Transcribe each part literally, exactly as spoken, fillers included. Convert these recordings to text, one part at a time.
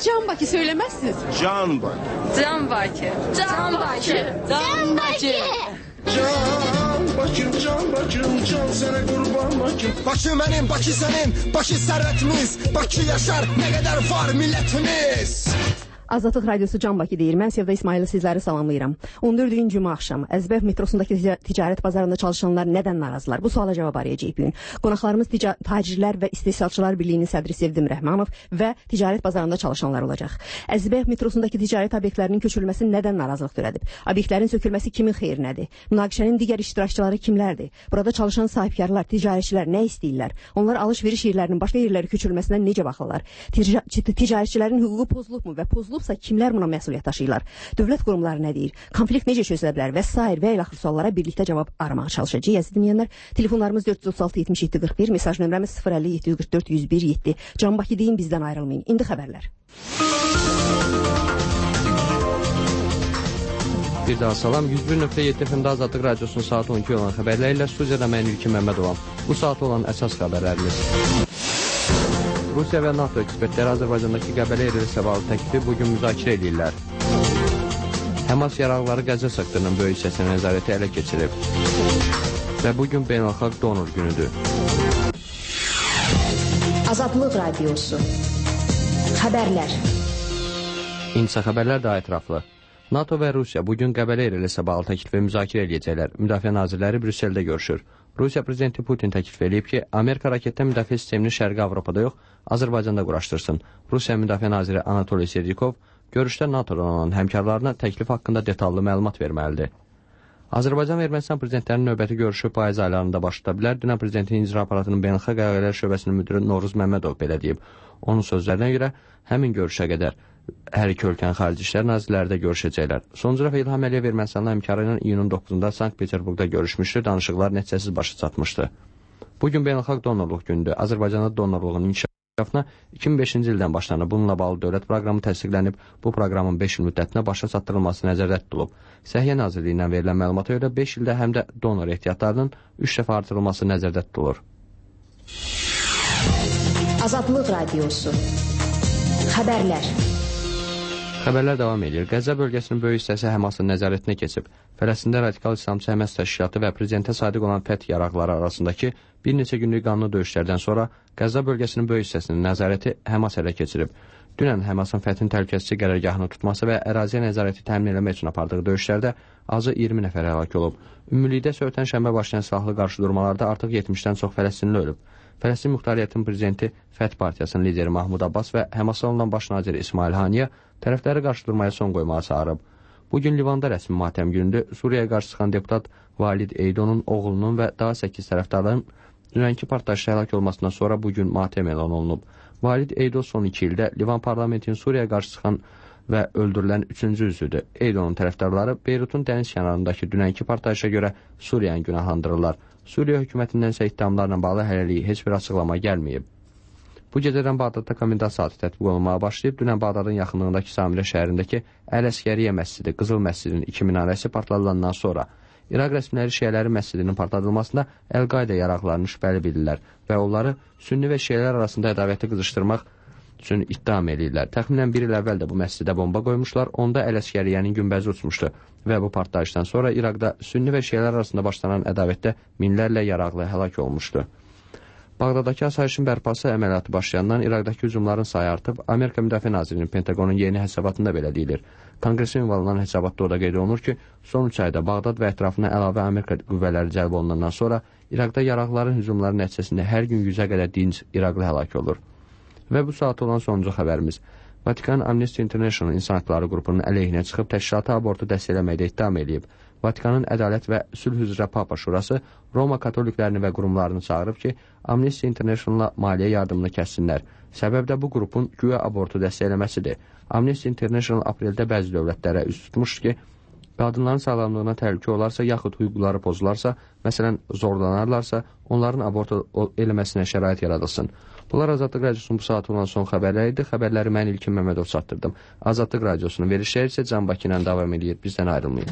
Can Bakı söylemezsiniz? Can Bakı. Can Bakı. Can Bakı. Can Bakı. Can Bakım, can Bakım, can sana kurban Bakım. Bakı benim, Bakı senin, Bakı servetimiz. Bakı yaşar, ne kadar var milletimiz. Azadlıq Radiosu Can Bakı deyir. Mən Sevda İsmail'i sizləri salamlayıram. on dördüncü cümə axşamı Əzbək metrosundakı ticarət bazarında çalışanlar nədən narazılar? Bu suala cavab arayacağıq bugün. Qonaqlarımız Tacirlər və İstehsalçılar Birliyinin sədri Sevdim Rəhmanov və ticarət bazarında çalışanlar olacaq. Əzbək metrosundakı ticarət obyektlərinin köçürülməsi nədən narazılıq törədib? Obyektlərin sökülməsi kimin xeyrinədir? Münaqişənin digər iştirakçıları kimlərdir? Burada çalışan sahibkarlar, ticarətçilər nə istəyirlər? Onlar alış-veriş yerlərinin başqa yerlərə köçürülməsinə necə baxırlar? Ticarətçilərin hüququ pozulubmu və pozulub kimlər buna məsuliyyət daşıyırlar? Dövlət qurumları nə deyir? Konflikt necə çözülə bilər? Və sair və ilaxır suallara birlikdə cavab aramağa çalışacağıq. Əziz dinləyənlər, telefonlarımız dörd yüz otuz altı yetmiş yeddi qırx bir, mesaj nömrəmiz sıfır əlli yeddi yüz qırx dörd yüz bir yeddi. Can Bakı deyin, bizdən ayrılmayın. İndi xəbərlər. Bir daha salam. yüz bir nöqtə yeddi F M-də Azadlıq Radiosunun saat on iki olan xəbərlərlə studiyada mən İlkin Məmmədovam. Bu saat olan əsas xəbərlərimiz. Rusiya və NATO ekspertləri Azərbaycandakı Qəbələ Ermənistan səvalı təklifi bugün müzakirə edirlər. Həmas yaralıları Qəzza sektorunun böyük hissəsinin nəzarəti ələ keçirib. Və bugün beynəlxalq donor günüdür. Azadlıq Radiosu Xəbərlər. İnsa xəbərlər daha ətraflı. NATO və Rusiya bugün Qəbələ Ermənistan səvalı təklifi müzakirə edəcəklər. Müdafiə nazirləri Brüsseldə görüşür. Rusiya prezidenti Putin təklif edib ki, Amerika raketdən müdafiə sistemini Şərqi Avropada yox, Azərbaycanda quraşdırsın. Rusiya müdafiə naziri Anatoliy Serikov görüşdə NATO'dan olan həmkarlarına təklif haqqında detallı məlumat verməlidir. Azərbaycan və Ermənistan prezidentlərinin növbəti görüşü payız aylarında başlada bilər. Dünən prezidentin icra aparatının beynəlxalq əlaqələr şöbəsinin müdiri Noruz Məmmədov belə deyib. Onun sözlərinə görə həmin görüşə qədər hər iki ölkənin xarici işlər nazirləri də görüşəcəklər. Sonuncu dəfə İlham Əliyev Ermənistanla həmkarı ilə iyunun doqquzunda Sankt-Peterburqda görüşmüşdü, danışıqlar nəticəsiz başa çatmışdı. Bugün beynəlxalq donorluq günüdür. Azərbaycanda donorluğun inkişafına iki min beşinci ildən başlanıb. Bununla bağlı dövlət proqramı təsdiqlənib. Bu proqramın beş il müddətinə başa çatdırılması nəzərdə tutulub. Səhiyyə Nazirliyindən verilən məlumata görə beş ildə həm də donor ehtiyatlarının üç dəfə artırılması nəzərdə tutulur. Azadlıq Radiosu Xəbərlər. Xəbərlər davam edir. Qəzza bölgəsinin böyük hissəsi Həmasın nəzarətinə keçib. Fələstində radikal İslamçı Həmas təşkilatı və prezidentə sadiq olan Fəth yaraqları arasındakı bir neçə günlük qanlı döyüşlərdən sonra Qəzza bölgəsinin böyük hissəsinin nəzarəti Həmas ələ keçirib. Dünən Həmasın Fəthin təhlükəsizlik qərargahını tutması və əraziyə nəzarəti təmin etmək üçün apardığı döyüşlərdə azı iyirmi nəfər həlak olub. Ümumilikdə söhbətən şənbə başlayan silahlı qarşıdurmalarda artıq yetmişdən çox Fələstinli ölüb. Fələstin Muxtariyyətinin prezidenti Fəth partiyasının lideri Mahmud Abbas və Həmasa olunan baş naziri İsmail Haniyə tərəfləri qarşıdurmaya son qoymağa çağırıb. Bugün Livanda rəsmi matəm günüdür. Suriyaya qarşı çıxan deputat Valid Eydonun oğlunun və daha səkkiz tərəfdarların dünənki partlayışda həlak olmasından sonra bugün matəm elan olunub. Valid Eydo son iki ildə Livan parlamentinin Suriyaya qarşı çıxan və öldürülən üçüncü üzvüdür. Eydonun tərəfdarları Beyrutun dəniz kənarındakı dünənki partlayışa görə Suriyanı günahlandırırlar. Suriya hökumətindən isə ittihamlarla bağlı hələlik heç bir açıqlama gəlməyib. Bu gecədən Bağdadda komendant saatı tətbiq olunmağa başlayıb. Dünən Bağdadın yaxınlığındakı Samirə şəhərindəki Əl-Əskəriyyə məscidi, Qızıl məscidinin iki minarəsi partladılandan sonra İraq rəsmiləri şiələrin məscidinin partladılmasında Əl-Qayda yaraqlarını şübhəli bilirlər və onları sünni və şiələr arasında ədavəti qızışdırmaq üçün ittiham edirlər. Təxminən bir il əvvəl də bu məscidə bomba qoymuşlar, onda Əl-Əskəriyyənin günbəzi uçmuşdu və bu partlayışdan sonra İraqda sünni və şiələr arasında başlanan ədavətdə minlərlə yaraqlı həlak olmuşdu. Bağdadakı asayişin bərpası əməliyyatı başlayandan İraqdakı hücumların sayı artıb. Amerika Müdafiə Nazirinin Pentagonun yeni hesabatında belə deyilir. Konqresə ünvanlanan hesabatda o da qeyd olunur ki, son üç ayda Bağdad və ətrafına əlavə Amerika qüvvələri cəlb olunandan sonra İraqda yaraqların hücumları nəticəsində hər gün yüzə qədər dinc İraqlı həlak olur. Və bu saat olan sonuncu xəbərimiz. Vatikan Amnesty International İnsan Haqları qrupunun əleyhinə çıxıb təşkilatı abortu dəstəkləməkdə ittiham edib. Vatikanın Ədalət və Sülh üzrə Papa Şurası Roma katoliklərini və qurumlarını çağırıb ki, Amnesty International-la maliyyə yardımını kəssinlər. Səbəb də bu qrupun güya abortu dəstəkləməsidir. Amnesty International apreldə bəzi dövlətlərə üst tutmuşdur ki, qadınların sağlamlığına təhlükə olarsa, yaxud hüquqları pozularsa, məsələn, zorlanarlarsa, onların abortu eləməsinə şərait yaradılsın. Bunlar Azadlıq Radiosunun bu saat olan son xəbərləri idi. Xəbərləri mən İlkin Məmmədov çatdırdım. Azadlıq Radiosunun verişləri isə Can Bakı ilə davam edir. Bizdən ayrılmayın.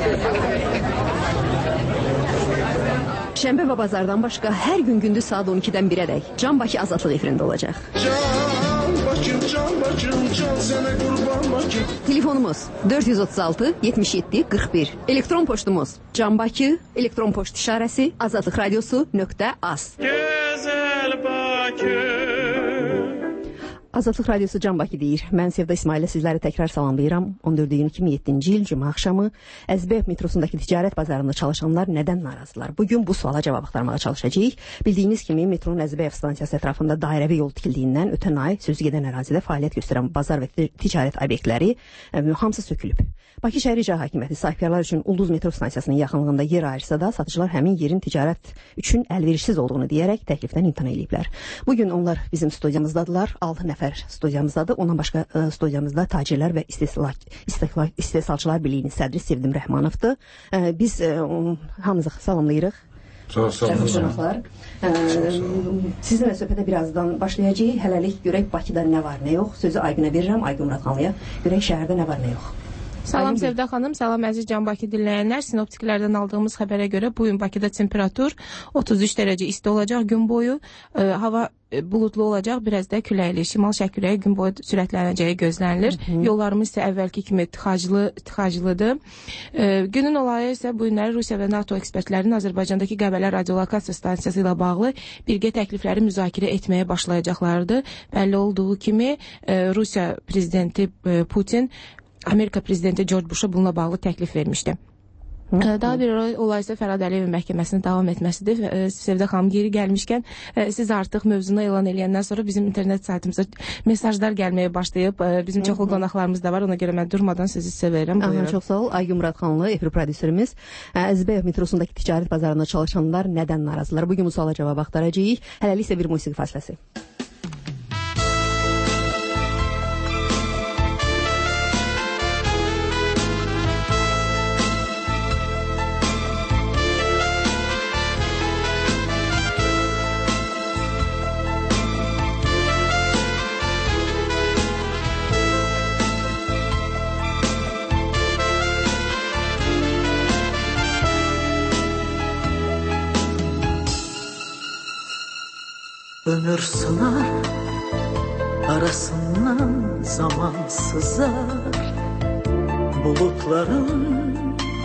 Şənbə və bazardan başqa hər gün gündüz saat on ikidən birədək Can Bakı Azadlıq efirində olacaq. Can Bakım, Can Bakım, can sənə qurban Bakı. Telefonumuz dörd yüz otuz altı yetmiş yeddi qırx bir. Elektron poçtumuz canbakı, elektron poçt işarəsi azadlıq radiosu nöqtə az. Gözəl Bakı. Azadlıq radiosu Can Bakı deyir. Mən Sevda İsmail'lə sizləri təkrar salamlayıram. on dörd iyun iki min yeddinci il Cümə axşamı Əzbək metrosundakı ticarət bazarında çalışanlar nədən narazılar? Bugün bu suala cavab axtarmağa çalışacağıq. Bildiyiniz kimi metronun Əzbək stansiyası ətrafında dairəvi yol tikildiyindən ötən ay sözü gedən ərazidə fəaliyyət göstərən bazar və ticarət obyektləri hamısı sökülüb. Bakı şəhər icra hakimiyyəti sahibkarlar üçün Ulduz metro stansiyasının yaxınlığında yer ayırsa da satıcılar həmin yerin ticarət üçün əlverişsiz olduğunu deyərək təklifdən imtina ediblər. Bugün onlar bizim studiyamızdadılar. altı nəfər studiyamızdadır. Ondan başqa ə, studiyamızda tacirlər və istehsal istehsal istehsalçılar birliyinin sədri Sevdim Rəhmanovdur. Ə, biz ə, hamınızı salamlayırıq. Sağ olun. Sizinlə söhbətə birazdan başlayacağıq. Hələlik görək Bakıda nə var, nə yox. Sözü Aygünə verirəm, Aygün Muradxanlıya. Görək şəhərdə nə var, nə yox. Salam Sevda xanım, salam əziz Can Bakı dinləyənlər. Sinoptiklərdən aldığımız xəbərə görə bu gün Bakıda temperatur otuz üç dərəcə isti olacaq gün boyu. E, hava bulutlu olacaq, biraz da küləkli. Şimal-şərq küləyi gün boyu sürətlənəcəyi gözlənilir. Hı -hı. Yollarımız isə əvvəlki kimi tıxaclı, tıxaclıdır. E, günün olayı isə bu günləri Rusiya və NATO ekspertlərinin Azərbaycandakı Qəbələ radiolokasiya stansiyası ilə bağlı birgə təklifləri müzakirə etməyə başlayacaqlardır. Bəlli olduğu kimi e, Rusiya prezidenti e, Putin Amerika prezidenti George Bush'a bununla bağlı təklif vermişdi. Daha bir olay isə Fərhad Əliyevin məhkəməsinin davam etməsidir. Sevda xanım, geri gəlmişkən siz artıq mövzunu elan eləyəndən sonra bizim internet saytımıza mesajlar gəlməyə başlayıb. Bizim çoxlu qonaqlarımız da var. Ona görə mən durmadan sizi sevirəm. Aha, çox sağ ol. Aygün Muradxanlı, efir prodüserimiz. Əzbək metrosundakı ticarət bazarında çalışanlar nədən narazılar? Bugün bu suala cavab axtaracağıq. Hələlik isə bir musiqi fasiləsi. Ömür sınar, arasından zaman sızar. Bulutların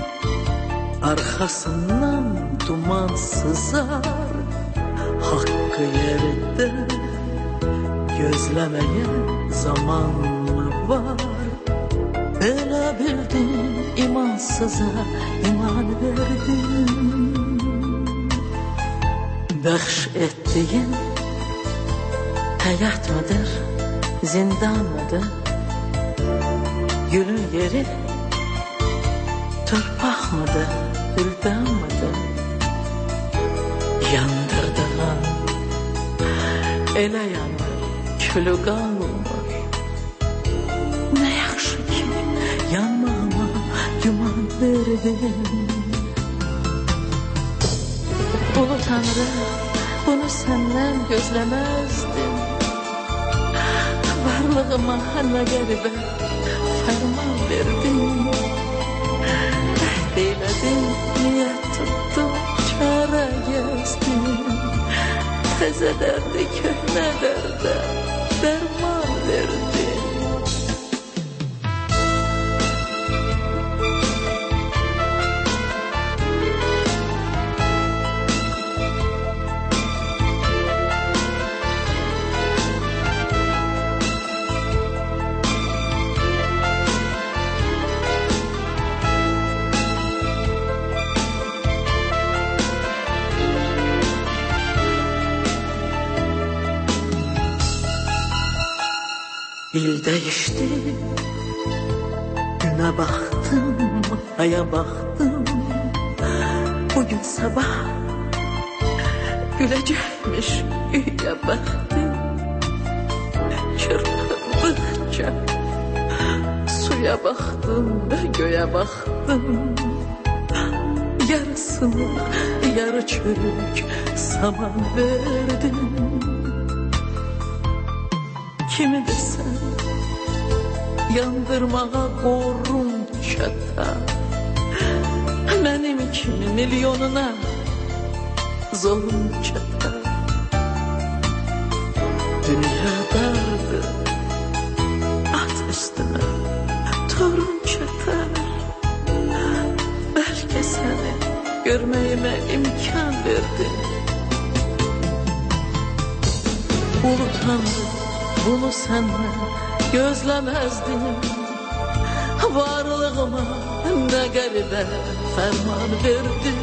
arkasından duman sızar. Hakkı yerde gözlemeye zaman mı var? Elə bildim imansıza iman verdim. Bəxş ettiğin hayat mıdır, zindan mıdır? Gülün yeri torpaq mıdır, güldan mıdır? Yandırdığın elə yanır, külü qalmır. Ne yaxşı ki yanmağıma yuman verdin. Ulu Tanrı, bunu senden gözlemezdim. Varlığıma ne qəribə fərman verdin. Əhd eylədim, niyyət tuttum, çara gəzdim. Təzə dərdi köhnə dərdə dərman verdin. İl değişti, güne baktım, aya baktım. Bugün sabah gülecekmiş üye baktım. Çırpındıkça suya baktım, göğe baktım. Yarısını yarı çürük saman verdim. Kimi desem yandırmağa qorun çata. Mənim kimi milyonuna zulüm çata. Dünya dardır, ah utandım, bunu senden gözlemezdim. Varlığıma ne garibə fərman verdim.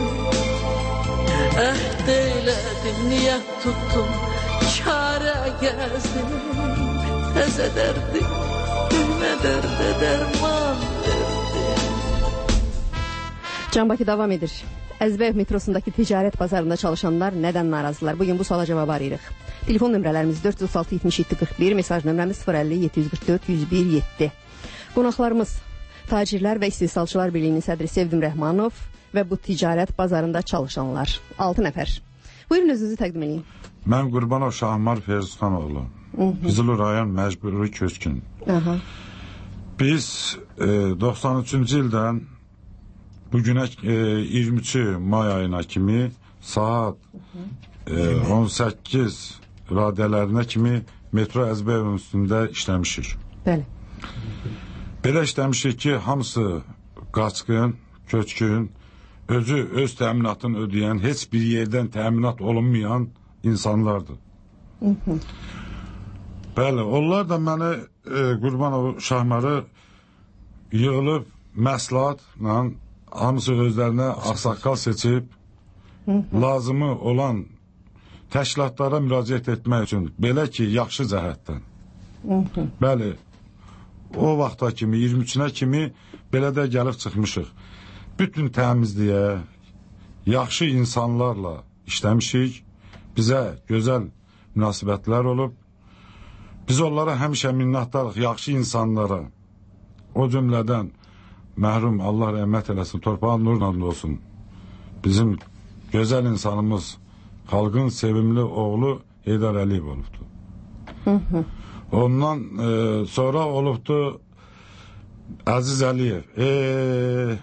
Əhd eylədim, niyyət tuttum, çarə gəzdim. Təzə dərdim, gülmə dərdə dərman verdim. Can Bakı davam edir. Əzbəyev metrosundakı ticarət bazarında çalışanlar nədən narazılar? Bugün bu suala cavab arayırıq. Telefon nömrələrimiz dörd yüz otuz altı yetmiş yeddi qırx bir, mesaj nömrəmiz sıfır əlli yeddi yüz qırx dörd yüz bir yeddi. Qonaqlarımız Tacirlər və İstehsalçılar Birliyinin sədri Sevdim Rəhmanov və bu ticarət bazarında çalışanlar. altı nəfər. Buyurun, özünüzü təqdim edin. Mən Qurbanov Şahmar Ferzxanoğlu. Qızılı rayon məcburi köçkün. Aha. Biz e, doxsan üçüncü ildən bugünə e, iyirmi üçü may ayına kimi saat e, on səkkiz radiyələrinə kimi metro Əzbəyevin üstündə işləmişik. Bəli. Belə işləmişik ki, hamısı qaçqın, köçkün, özü öz təminatını ödəyən, heç bir yerdən təminat olunmayan insanlardır. Hı hı. Bəli, onlar da məni e, Qurbanov Şahmarı yığılıb məsləhətlə hamısı özlərinə ağsaqqal seçib, hı hı. lazımı olan təşkilatlara müraciət etmək üçün, belə ki, yaxşı cəhətdən. Hı hı. Bəli, o vaxta kimi, iyirmi üçünə kimi belə də gəlib çıxmışıq. Bütün təmizliyə, yaxşı insanlarla işləmişik, bizə gözəl münasibətlər olub. Biz onlara həmişə minnətdarıq, yaxşı insanlara, o cümlədən məhrum, Allah rəhmət eləsin, torpağın nurla olsun. Bizim gözəl insanımız, xalqın sevimli oğlu Heydar Əliyev olubdu. Hı hı. Ondan e, sonra olubdu Əziz Əliyev. Eee...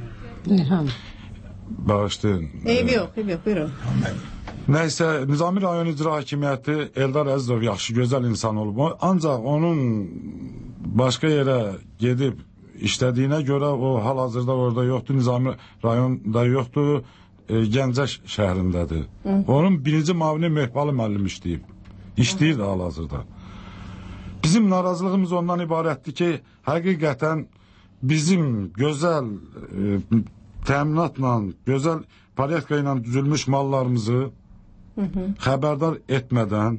Bağışlayın. Eybi yox, eybi yox, buyurun. Nəysə, Nizami rayon icra hakimiyyəti Eldar Əzizov yaxşı, gözəl insan olub. Ancaq onun başqa yerə gedib işlədiyinə görə o hal-hazırda orada yoxdur, Nizami rayonda yoxdur, e, Gəncə şəhərindədir. Hı. Onun birinci mavini Mehbalı müəllim işləyib. İşləyir də hal-hazırda. Bizim narazılığımız ondan ibarətdir ki, həqiqətən bizim gözəl e, təminatla, gözəl pariyətka ilə düzülmüş mallarımızı hı hı. xəbərdar etmədən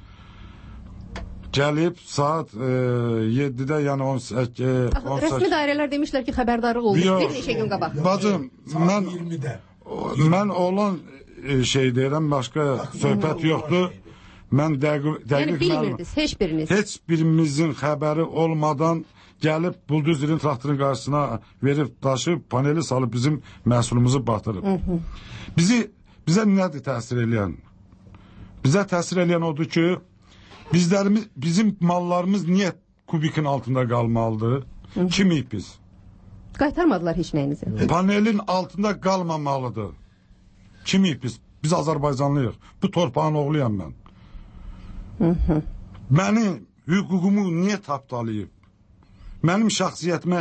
gəlib saat e, yeddidə, yəni on səkkiz... Rəsmi dairələr demişlər ki, xəbərdarlıq olmuş bir neçə gün qabaq. Bacım, mən, mən olan şey deyirəm, başqa söhbət yoxdur. Mən dəqiq... Yəni bilmirdiniz, heç biriniz? Heç birimizin xəbəri olmadan gəlib buldozerin traktorun qarşısına verib daşıb, paneli salıb bizim məhsulumuzu batırıb. Hı -hı. Bizi, bizə nədir təsir eləyən? Bizə təsir eləyən odur ki, bizlərimiz, bizim mallarımız niyə kubikin altında qalmalıdır? Hı -hı. Kimiyik biz? Qaytarmadılar heç nəyinizi? Panelin altında qalmamalıdır. Kimiyik biz? Biz Azərbaycanlıyıq. Bu torpağın oğluyam mən. Hı -hı. Mənim hüququmu niyə tapdalayıb? Mənim şəxsiyyətimə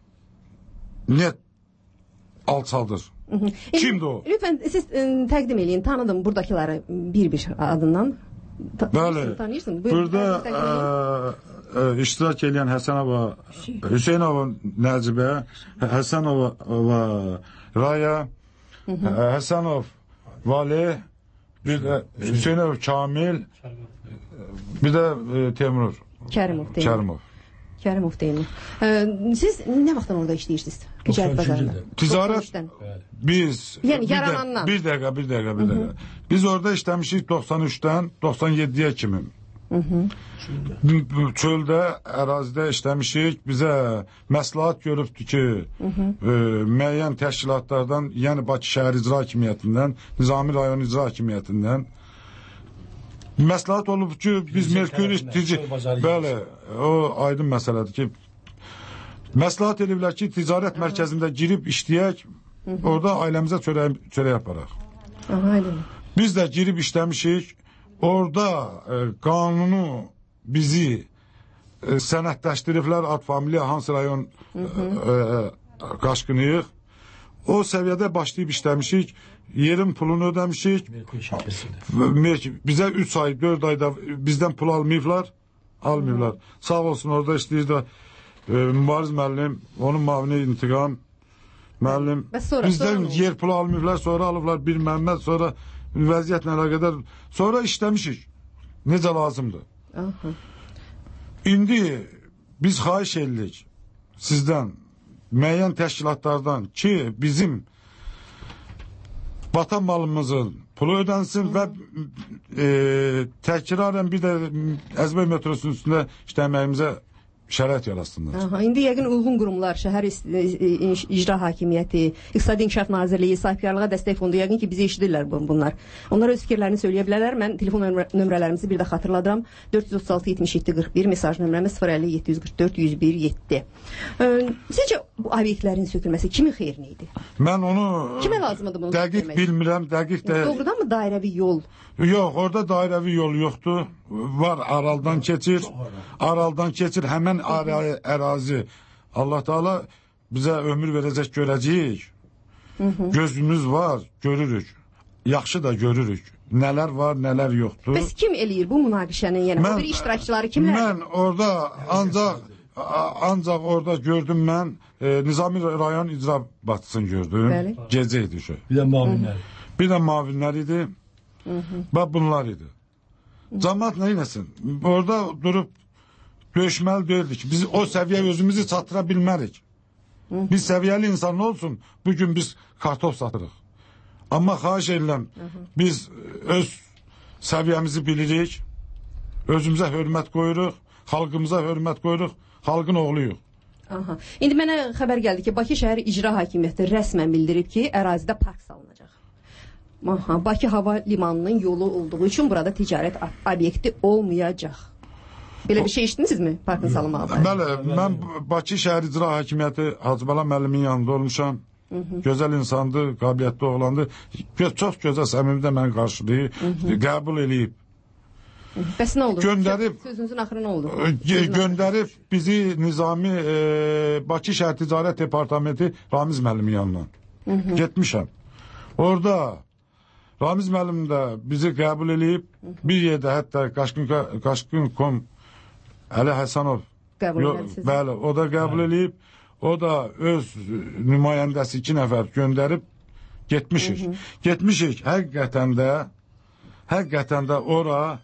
niyə alçaldır? Hı -hı. Kimdir o? Lütfen siz e, təqdim eləyin, tanıdım buradakiləri bir-bir adından. Ta Bəli, tanıyırsın. Burada e, e, iştirak edən Həsənova, Hüseynova Nəcibə, Həsənova Raya, hı -hı. Həsənov Vali, bir də Hüseynov Kamil, bir də e, Temur Kərimov deyil. Kərimov. Kərimov deyil. E, siz nə vaxtdan orada işləyirsiniz? Ticarət bazarında. Ticarət biz yəni yaranandan. Bir dəqiqə, bir dəqiqə, bir dəqiqə. Biz orada işləmişik doxsan üçdən doxsan yeddiyə kimi. Hı -hı. Çöldə, ərazidə işləmişik. Bizə məsləhət görübdür ki, hı -hı. E, müəyyən təşkilatlardan, yəni Bakı şəhər icra hakimiyyətindən, Nizami rayon icra hakimiyyətindən məsləhət olub ki, biz Merkuri bəli, o aydın məsələdir ki, məsləhət ediblər ki, ticarət mərkəzində girib işləyək, hı -hı. orada ailəmizə çörək, çörək yaparaq. Aydın. Biz də girib işləmişik, orada e, qanunu bizi e, sənədləşdiriblər, ad familiya, hansı rayon e, e, qaşqınıyıq. o səviyyədə başlayıb işləmişik. Yerin pulunu ödəmişik. Bizə üç ay, dörd ayda bizdən pul almayıblar. Almayıblar. Sağ olsun orada işləyir də e, Mübariz müəllim, onun mavini İntiqam müəllim. Sonra, bizdən sonra yer pulu almayıblar, sonra alıblar bir Məhəmməd, sonra vəziyyətlə əlaqədar. Sonra işləmişik. Necə lazımdır. Aha. İndi biz xahiş edirik sizdən, müəyyən təşkilatlardan ki, bizim vatan malımızın pulu ödənsin və e, təkrarən bir də Əzbək metrosunun üstündə işləməyimizə şərait yaratsınlar. Aha, indi yəqin uyğun qurumlar, şəhər icra hakimiyyəti, İqtisadi İnkişaf Nazirliyi, sahibkarlığa dəstək fondu yəqin ki, bizi eşidirlər bunlar. Onlar öz fikirlərini söyləyə bilərlər. Mən telefon nömrələrimizi bir də xatırladıram. dörd yüz otuz altı yetmiş yeddi qırx bir, mesaj nömrəmiz sıfır əlli yeddi yüz qırx dörd yüz bir yeddi. Sizcə bu obyektlərin sökülməsi kimin xeyrinə idi? Mən onu kimə lazımdır bunu dəqiq söyləmək? bilmirəm, dəqiq də... Doğrudan mı dairəvi yol? Yox, orada dairəvi yol yoxdur. Var, Araldan keçir. Araldan keçir, həmən ərazi. Allah Teala bizə ömür verəcək, görəcəyik. Gözümüz var, görürük. Yaxşı da görürük. Nələr var, nələr yoxdur. Bəs kim eləyir bu münaqişənin, yəni mən, o bir iştirakçıları kimlər? Mən orada ancaq ancaq orada gördüm mən e, Nizami rayon icra başçısını gördüm. Bəli. Gecə idi şu. Bir də mavinlər. Bir də mavinlər idi. Və bunlar idi. Cəmaət nə eləsin? Orada durub döyüşməli deyildik. Biz o səviyyə özümüzü çatdıra bilmərik. Biz səviyyəli insan olsun, bugün biz kartof satırıq. Amma xahiş edirəm, biz öz səviyyəmizi bilirik, özümüzə hörmət qoyuruq, xalqımıza hörmət qoyuruq, xalqın oğluyuq. Aha. İndi mənə xəbər gəldi ki, Bakı şəhər icra hakimiyyəti rəsmən bildirib ki, ərazidə park salınacaq. Aha, Bakı hava limanının yolu olduğu üçün burada ticarət obyekti olmayacaq. Belə bir şey eşitmisinizmi parkın salınmağı? Bəli, mən Bakı şəhər icra hakimiyyəti Hacı Bala müəllimin yanında olmuşam. Hı -hı. Gözəl insandır, qabiliyyətli oğlandır. Çox gözəl səmimi də mən qarşılayıb, qəbul eləyib. Bəs nə oldu? Göndərib, sözünüzün axırı nə oldu? Göndərib bizi Nizami e, Bakı şəhər ticarət departamenti Ramiz müəllimin yanına. Hı -hı. Getmişəm. Orada Ramiz müəllim də bizi qəbul eləyib. Hı -hı. Bir yerdə hətta Qaşqın kom Əli Həsənov qəbul eləyib. Bəli, o da qəbul eləyib. O da öz nümayəndəsi iki nəfər göndərib getmişik. Hı -hı. Getmişik. Həqiqətən də həqiqətən də ora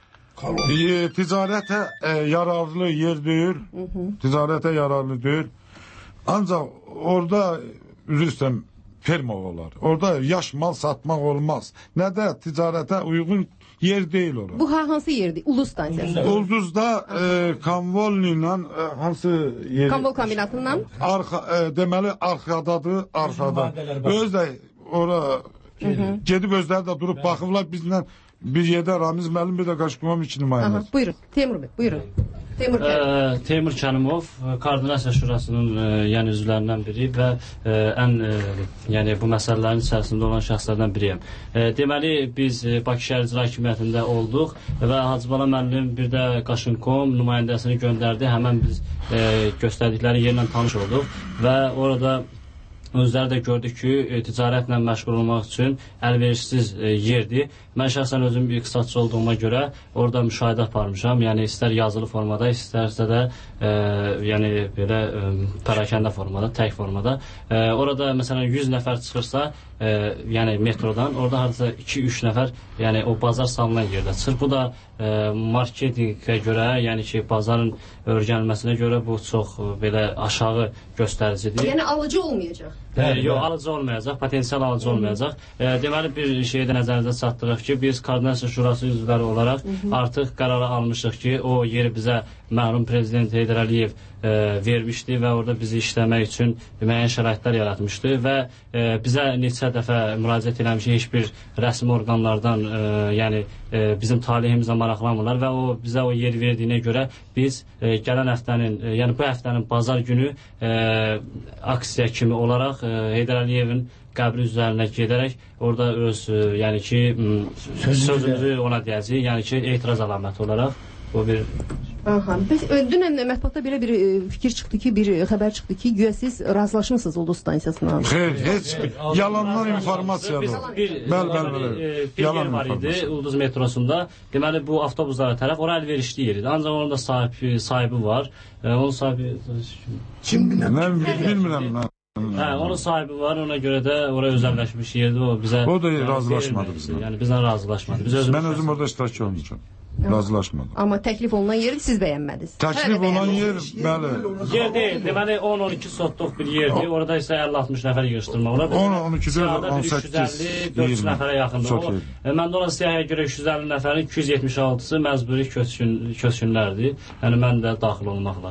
e, ticarətə e, yararlı yer deyil. Hı -hı. Ticarətə yararlı deyil. Ancaq orada üzr istəyirəm, ferma olar. Orada yaş mal satmaq olmaz. Nə də ticarətə uyğun yer deyil ora. Bu hansı yerdir? Ulus stansiyası. Ulduzda e, Konvolni ilə e, hansı yer? Konvol kombinatından? Arxa, e, deməli arxadadır, arxada. Öz də ora Hı -hı. gedib özləri də durub baxıblar bizlə bir yerdə Ramiz müəllim, bir də Qaşqınov iki nümayəndəsi. Buyurun, Teymur bəy, buyurun. Teymur Kərimov. Teymur Kərimov, Koordinasiya Şurasının e, yəni üzvlərindən biri və e, ən e, yəni bu məsələlərin içərisində olan şəxslərdən biriyəm. E, deməli biz e, Bakı şəhər icra hakimiyyətində olduq və Hacı Bala müəllim bir də Qaşınkom nümayəndəsini göndərdi. Həmən biz e, göstərdikləri yerlə tanış olduq və orada özləri də gördük ki, e, ticarətlə məşğul olmaq üçün əlverişsiz e, yerdir. Mən şəxsən özüm bir iqtisadçı olduğuma görə orada müşahidə aparmışam. Yəni istər yazılı formada, istərsə də e, yəni belə e, pərakəndə formada, tək formada. E, orada məsələn yüz nəfər çıxırsa, e, yəni metrodan, orada hardasa iki üç nəfər, yəni o bazar salınan yerdə çıxır. Bu da e, marketinqə görə, yəni ki, bazarın öyrənilməsinə görə bu çox e, belə aşağı göstəricidir. Yəni alıcı olmayacaq. E, yox, alıcı olmayacaq, potensial alıcı olmayacaq. E, deməli bir şeyi də nəzərinizə çatdırıq ki, biz Koordinasiya Şurası üzvləri olaraq Hı -hı. artıq qərara almışıq ki, o yeri bizə mərhum prezident Heydər Əliyev e, vermişdi və orada bizi işləmək üçün müəyyən şəraitlər yaratmışdı və e, bizə neçə dəfə müraciət eləmişik, heç bir rəsmi orqanlardan e, yəni e, bizim talihimizlə maraqlanmırlar və o bizə o yer verdiyinə görə biz e, gələn həftənin, e, yəni bu həftənin bazar günü e, aksiya kimi olaraq e, Heydər Əliyevin qəbri üzərinə gedərək orada öz, e, yəni ki, sözümüzü ona deyəcəyik, yəni ki, etiraz əlaməti olaraq. Bu bir Aha. Bəs dünən mətbuatda belə bir e, fikir çıxdı ki, bir xəbər çıxdı ki, güya siz razılaşmısınız Ulduz stansiyasına. Xeyr, heç bir yalandan informasiyadır. Bir, bəl, bəl, bəl. E, Yalan var idi Ulduz metrosunda. Deməli bu avtobuslara tərəf ora əlverişli yerdir. Ancaq onun da sahibi, sahibi var. E, onun sahibi kim bilmirəm. Mən bilmirəm mən. Hə, onun sahibi var, ona görə də oraya özəlləşmiş yerdir. O bizə O da razılaşmadı bizlə. Yəni bizlə razılaşmadı. Biz özümüz Mən özüm orada iştirak olmuşam. Razılaşmadım. Amma təklif olunan yeri siz bəyənmədiniz. Təklif olan yer, bəli. Yer deyil. Deməli on on iki sotluq bir yerdir. Orada isə əlli altmış nəfər yığışdırmaq olar. on on iki on səkkiz üç yüz əlli dörd yüz nəfərə yaxındır. O, mən də ona siyahıya görə üç yüz əlli nəfərin iki yüz yetmiş altısı məcburi köçkün, köçkünlərdir. Yəni mən də daxil olmaqla.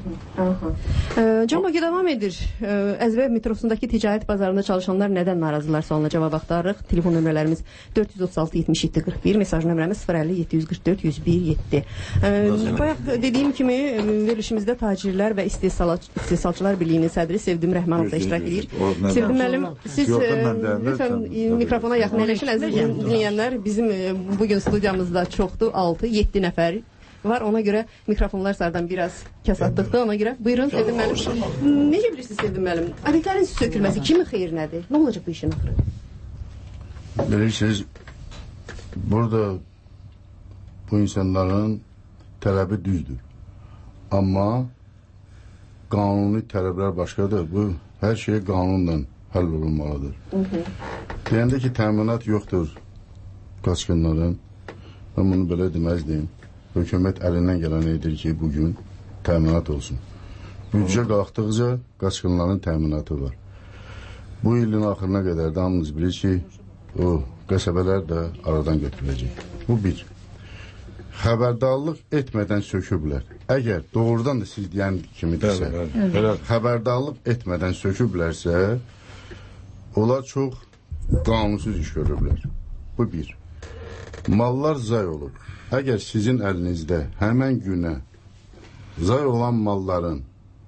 Can Bakı davam edir. Əzbər metrosundakı ticarət bazarında çalışanlar nədən narazılar sualına cavab axtarırıq. Telefon nömrələrimiz dörd yüz otuz altı yetmiş yeddi qırx bir, mesaj nömrəmiz sıfır əlli yeddi yüz qırx dörd yüz bir yeddi. Bayaq dediyim kimi verilişimizdə tacirlər və istehsalçılar birliyinin sədri Sevdim Rəhmanov da iştirak edir. Sevdim müəllim, siz lütfən mikrofona yaxın əyləşin. Əziz dinləyənlər, bizim bugün studiyamızda çoxdur, altı yeddi nəfər var. Ona görə mikrofonlar sardan biraz kəsatlıqdır. Ona görə buyurun Sevdim müəllim. Necə bilirsiniz Sevdim müəllim? Obyektlərin sökülməsi kimin xeyrinədir? Nə olacaq bu işin axırı? Bilirsiniz, burada bu insanların tələbi düzdür. Amma qanuni tələblər başqadır. Bu, hər şey qanunla həll olunmalıdır. Deyəndə ki, təminat yoxdur qaçqınların. Mən bunu belə deməzdiyim. Hökumət əlindən gələn edir ki, bugün təminat olsun. Büdcə qalxdıqca qaçqınların təminatı var. Bu ilin axırına qədər də hamınız bilir ki, o qəsəbələr də aradan götürüləcək. Bu bir. Xəbərdarlıq etmədən söküblər. Əgər doğrudan da siz deyən kimidirsə, xəbərdarlıq etmədən söküblərsə, onlar çox qanunsuz iş görüblər. Bu bir. Mallar zay olub. Əgər sizin əlinizdə həmən günə zay olan malların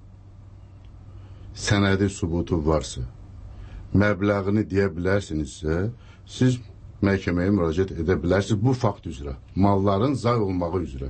sənədi sübutu varsa, məbləğini deyə bilərsinizsə, siz məhkəməyə müraciət edə bilərsiniz bu fakt üzrə. Malların zay olmağı üzrə.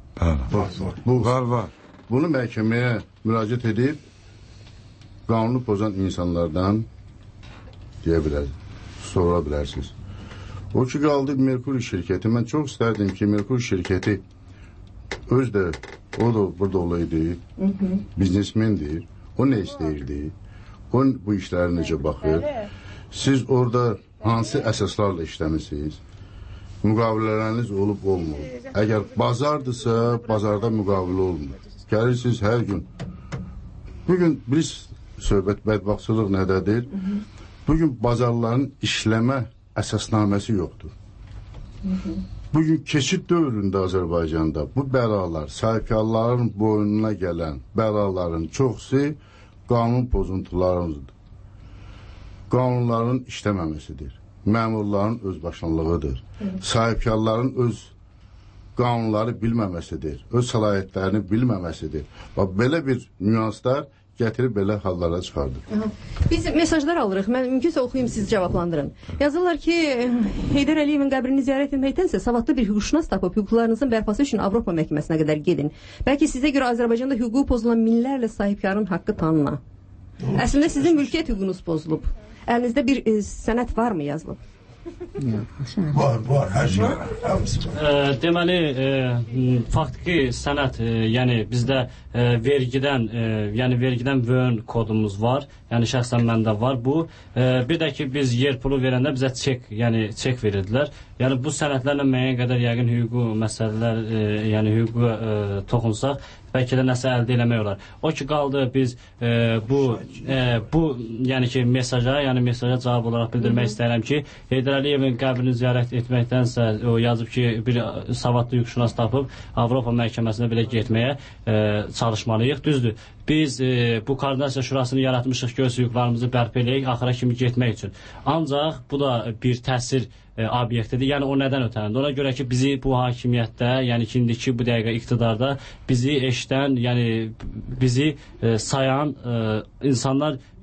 Bu var, var. Bunu məhkəməyə müraciət edib qanunu pozan insanlardan deyə bilərsiniz, sonra bilərsiniz. O ki, qaldı Merkuri şirkəti. Mən çox istərdim ki, Merkuri şirkəti öz də, o da burada olaydı, biznesmendir. O nə istəyirdi? O bu işlərə necə baxır? Siz orada hansı əsaslarla işləmişsiniz? Müqavilələriniz olub olmur. Əgər bazardırsa, bazarda müqavilə olmur. Gəlirsiniz hər gün. Bugün bir söhbət, bədbaxtçılıq nədədir? Bugün bazarların işləmə əsasnaməsi yoxdur. Bugün keçid dövründə Azərbaycanda bu bəlalar, sahibkarların boynuna gələn bəlaların çoxsu qanun pozuntularıdır. Qanunların işləməməsidir. Məmurların özbaşınlığıdır. Sahibkarların öz qanunları bilməməsidir. Öz səlahiyyətlərini bilməməsidir. Bax, belə bir nüanslar gətirib belə hallara çıxardır. Biz mesajlar alırıq. Mən mümkünsə oxuyum, siz cavablandırın. Yazırlar ki, Heydər Əliyevin qəbrini ziyarət etməkdənsə savadlı bir hüquqşünas tapıb hüquqlarınızın bərpası üçün Avropa məhkəməsinə qədər gedin. Bəlkə sizə görə Azərbaycanda hüququ pozulan minlərlə sahibkarın haqqı tanına. Əslində sizin mülkiyyət hüququnuz pozulub. Əlinizdə bir e, sənət varmı yazılıb? Var, var, hər şey var. E, deməli, e, faktiki sənət, e, yəni bizdə e, vergidən, e, yəni vergidən vön kodumuz var. Yəni şəxsən məndə var bu. E, bir də ki, biz yer pulu verəndə bizə çek, yəni çek verirdilər. Yəni bu sənədlərlə müəyyən qədər yəqin hüquqi məsələlər, e, yəni hüquqa e, toxunsaq, bəlkə də nəsə əldə eləmək olar. O ki, qaldı biz e, bu, e, bu yəni ki, mesaja, yəni mesaja cavab olaraq bildirmək istəyirəm ki, Heydər Əliyevin qəbrini ziyarət etməkdənsə, o yazıb ki, bir savadlı hüquqşünas tapıb Avropa məhkəməsinə belə getməyə e, çalışmalıyıq. Düzdür, biz e, bu koordinasiya şurasını yaratmışıq ki, öz hüquqlarımızı bərpa eləyək, axıra kimi getmək üçün. Ancaq bu da bir təsir E, obyektidir. Yəni o nədən ötəridir? Ona görə ki, bizi bu hakimiyyətdə, yəni ki, indiki bu dəqiqə iqtidarda bizi eşdən, yəni bizi e, sayan e, insanlar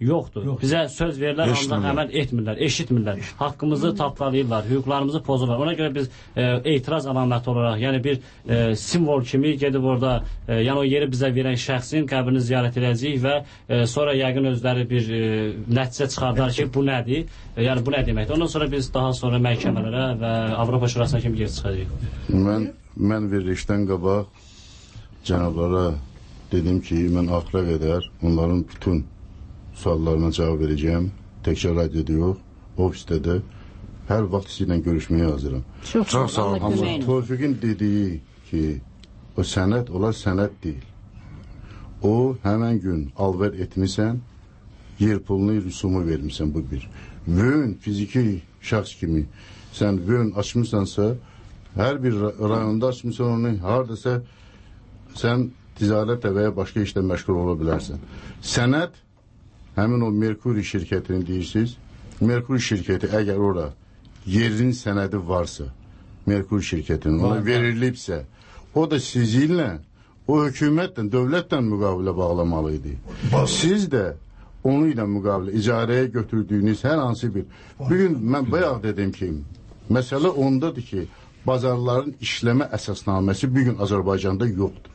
yoxdur. Yox. Bizə söz verirlər, ancaq əməl etmirlər, eşitmirlər. Haqqımızı tapdalayırlar, hüquqlarımızı pozurlar. Ona görə biz e, etiraz əlaməti olaraq, yəni bir e, simvol kimi gedib orada, e, yəni o yeri bizə verən şəxsin qəbrini ziyarət edəcəyik və e, sonra yəqin özləri bir e, nəticə çıxardar ki, bu nədir? E, yəni bu nə deməkdir? Ondan sonra biz daha sonra məhkəmələrə və Avropa Şurasına kimi geri çıxacağıq. Mən, mən verilişdən qabaq cənablara dedim ki, mən axıra qədər onların bütün suallarına cavab verəcəyim. Təkcə radioda yox, ofisdə də hər vaxt sizinlə görüşməyə hazıram. Çox, çox sağ olun. Amma Tofiqin dediyi ki, o sənət olar sənət deyil. O, həmən gün alver etmirsən, yer pulunu, rüsumu vermirsən, bu bir. Vön, fiziki şəxs kimi sən vön açmışsansa, hər bir rayonda açmışsan onu, haradasa sən ticarətlə və ya başqa işlə məşğul ola bilərsən. Sənət, həmin o Merkuri şirkətini deyirsiniz, Merkuri şirkəti əgər ora yerin sənədi varsa, Merkuri şirkətinin ona verilibsə, o da sizinlə, o hökumətlə, dövlətlə müqavilə bağlamalıydı. Siz də onu ilə müqavilə, icarəyə götürdüyünüz hər hansı bir... Bugün mən bayaq dedim ki, məsələ ondadır ki, bazarların işləmə əsasnaməsi bugün Azərbaycanda yoxdur.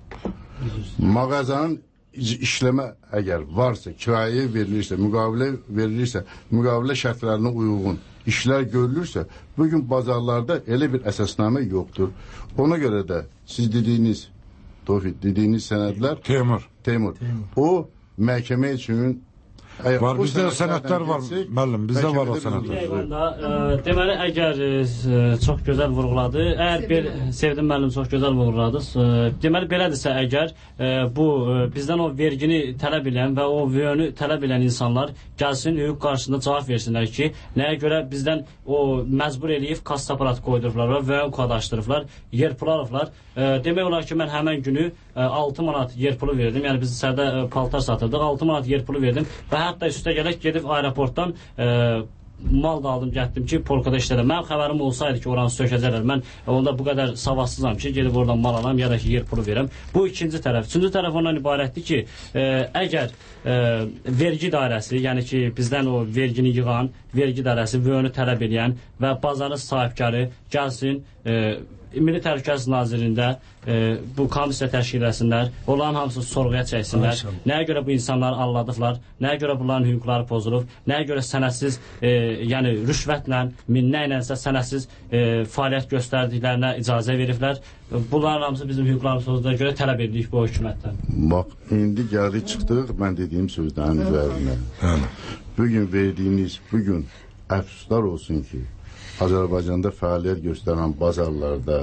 Mağazanın işləmə əgər varsa, kirayə verilirsə, müqavilə verilirsə, müqavilə şərtlərinə uyğun işlər görülürsə, bugün bazarlarda elə bir əsasnamə yoxdur. Ona görə də siz dediyiniz, Tofiq, dediyiniz sənədlər... Teymur. Teymur. O, məhkəmə üçün... Var, bizdə sənədlər var, müəllim, bizdə var o sənədlər. Deməli, əgər çox gözəl vurğuladı, əgər bir, sevdim müəllim, çox gözəl vurğuladı. Deməli, belədirsə, əgər bu, bizdən o vergini tələb edən və o vöyünü tələb edən insanlar gəlsin, hüquq qarşısında cavab versinlər ki, nəyə görə bizdən o məcbur eləyib kassa aparat qoydurublar və vöyün qadaşdırıblar, yer pul alıblar. Demək olar ki, mən həmən günü altı manat yer pulu verdim, yəni biz sərdə paltar satırdıq, altı manat yer pulu verdim və hətta üstə gələk gedib aeroportdan e, mal da aldım, getdim ki, polkada işlədim. Mənim xəbərim olsaydı ki, oranı sökəcəklər, mən onda bu qədər savadsızam ki, gedib oradan mal alam, ya da ki, yer pulu verəm. Bu ikinci tərəf. Üçüncü tərəf ondan ibarətdir ki, e, əgər e, vergi dairəsi, yəni ki, bizdən o vergini yığan, vergi dairəsi, vöyünü tələb edən və bazarın sahibkarı gəlsin, e, Milli Təhlükəsizlik Nazirliyində e, bu komissiya təşkil etsinlər, onların hamısını sorğuya çəksinlər. Nəyə görə bu insanları alladıblar, nəyə görə bunların hüquqları pozulub, nəyə görə sənədsiz, e, yəni rüşvətlə, minnə ilənsə sənədsiz e, fəaliyyət göstərdiklərinə icazə veriblər. Bunların hamısı bizim hüquqlarımız pozulduğuna görə tələb edirik bu hökumətdən. Bax, indi gəldik, çıxdıq, mən dediyim sözlərin üzərinə. Bugün verdiyiniz, bugün əfsuslar olsun ki, Azərbaycanda fəaliyyət göstərən bazarlarda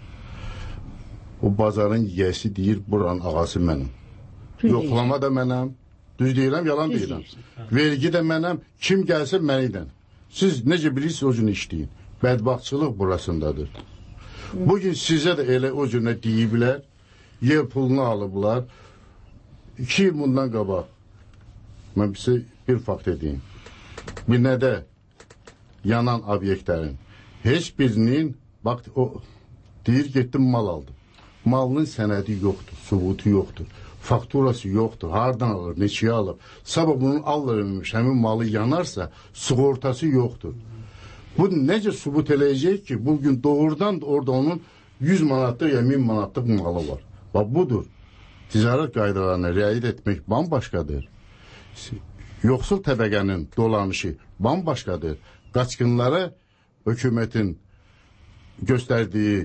o bazarın yiyəsi deyir, buranın ağası mənəm. Yoxlama da mənəm, düz deyirəm, yalan deyirəm. Vergi də mənəm, kim gəlsə məniydən. Siz necə bilirsiniz o cürə işləyin. Bədbaxtçılıq burasındadır. Bugün sizə də elə o cürə deyiblər, yer pulunu alıblar. İki il bundan qabaq, mən bizə bir fakt edeyim. Bir nədə yanan obyektlərin heç birinin, bax, o deyir, getdim mal aldım. Malının sənədi yoxdur, subutu yoxdur, fakturası yoxdur, hardan alır, neçəyə alır. Sabah bunun alırmış, həmin malı yanarsa, sığortası yoxdur. Bu necə subut eləyəcək ki, bugün doğrudan orada onun yüz manatlıq ya min manatlıq malı var. Bax, budur. Ticarət qaydalarına riayət etmək bambaşqadır. Yoxsul təbəqənin dolanışı bambaşqadır. Qaçqınlara hökumətin göstərdiyi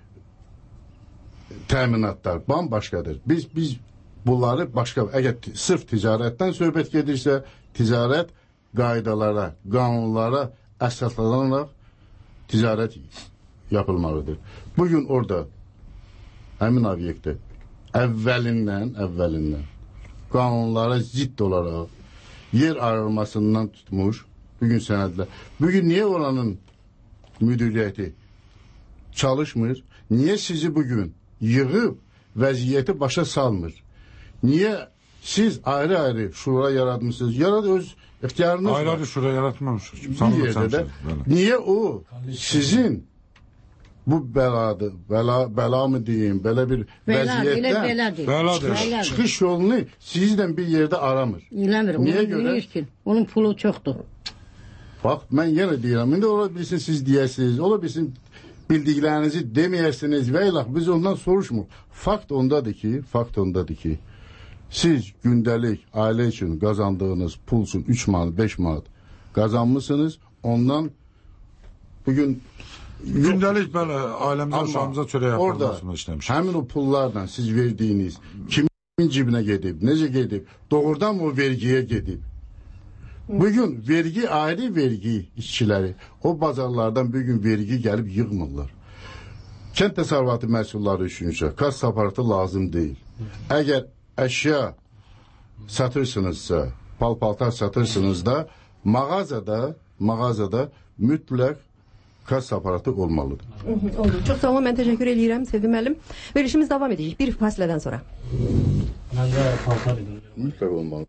təminatlar bambaşqadır. Biz, biz bunları başqa, əgər sırf ticarətdən söhbət gedirsə, ticarət qaydalara, qanunlara əsaslanaraq ticarət yapılmalıdır. Bugün orada həmin obyektdə əvvəlindən, əvvəlindən qanunlara zidd olaraq yer ayrılmasından tutmuş bugün sənədlər. Bugün niyə oranın müdiriyyəti çalışmır? Niyə sizi bugün yığıb vəziyyəti başa salmır? Niyə siz ayrı-ayrı şura yaratmışsınız? Yarad öz ixtiyarınız ayrı-ayrı şura yaratmamışsınız. Bir yerdə də. Niyə o sizin bu bəladır. Bəla, bəla mı deyim, belə bir vəziyyətdən Bəladır. çıxış yolunu sizdən bir yerdə aramır. İləmir, Niyə onu görə? deyir ki, onun pulu çoxdur. Bax, mən yenə deyirəm, indi ola bilsin siz deyəsiniz, ola bilsin bildiklərinizi deməyəsiniz və ilax biz ondan soruşmur. Fakt ondadır ki, fakt ondadır ki, siz gündəlik ailə üçün qazandığınız pul üçün üç manat, beş manat qazanmışsınız, ondan bugün gündəlik belə ailəmizə, uşağımıza çörək orada yaparmasını işləmişik. həmin o pullarla siz verdiyiniz kimin cibinə gedib, necə gedib, doğrudan o vergiyə gedib. Bugün vergi ayrı vergi işçiləri o bazarlardan bugün vergi gəlib yığmırlar. Kənd təsərrüfatı məhsulları üçün isə kas aparatı lazım deyil. Əgər əşya satırsınızsa, pal-paltar satırsınız da mağazada, mağazada mütləq kas aparatı olmalıdır. Oldu. Çox sağ olun, mən təşəkkür edirəm Sevgi müəllim. Verilişimiz davam edəcək bir fasilədən sonra. Mən də paltar edim. Mütləq olmalı.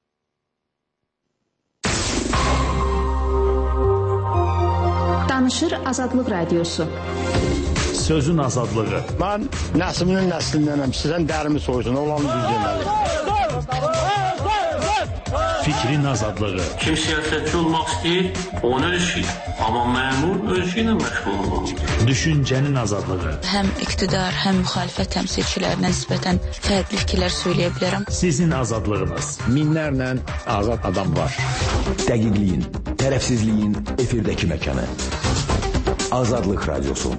Danışır Azadlıq Radiosu. Sözün azadlığı. Mən nəslinin nəslindənəm. Sizdən dərimi soysun, olanı düz deməli. Fikrin azadlığı. Kim siyasətçi olmaq istəyir, onu öz işi. Amma məmur öz işi ilə məşğul olmalıdır. Düşüncənin azadlığı. Həm iqtidar, həm müxalifət təmsilçilərinə nisbətən fərqli fikirlər söyləyə bilərəm. Sizin azadlığınız. Minlərlə azad adam var. Dəqiqliyin, tərəfsizliyin efirdəki məkanı. Azadlıq Radiosu.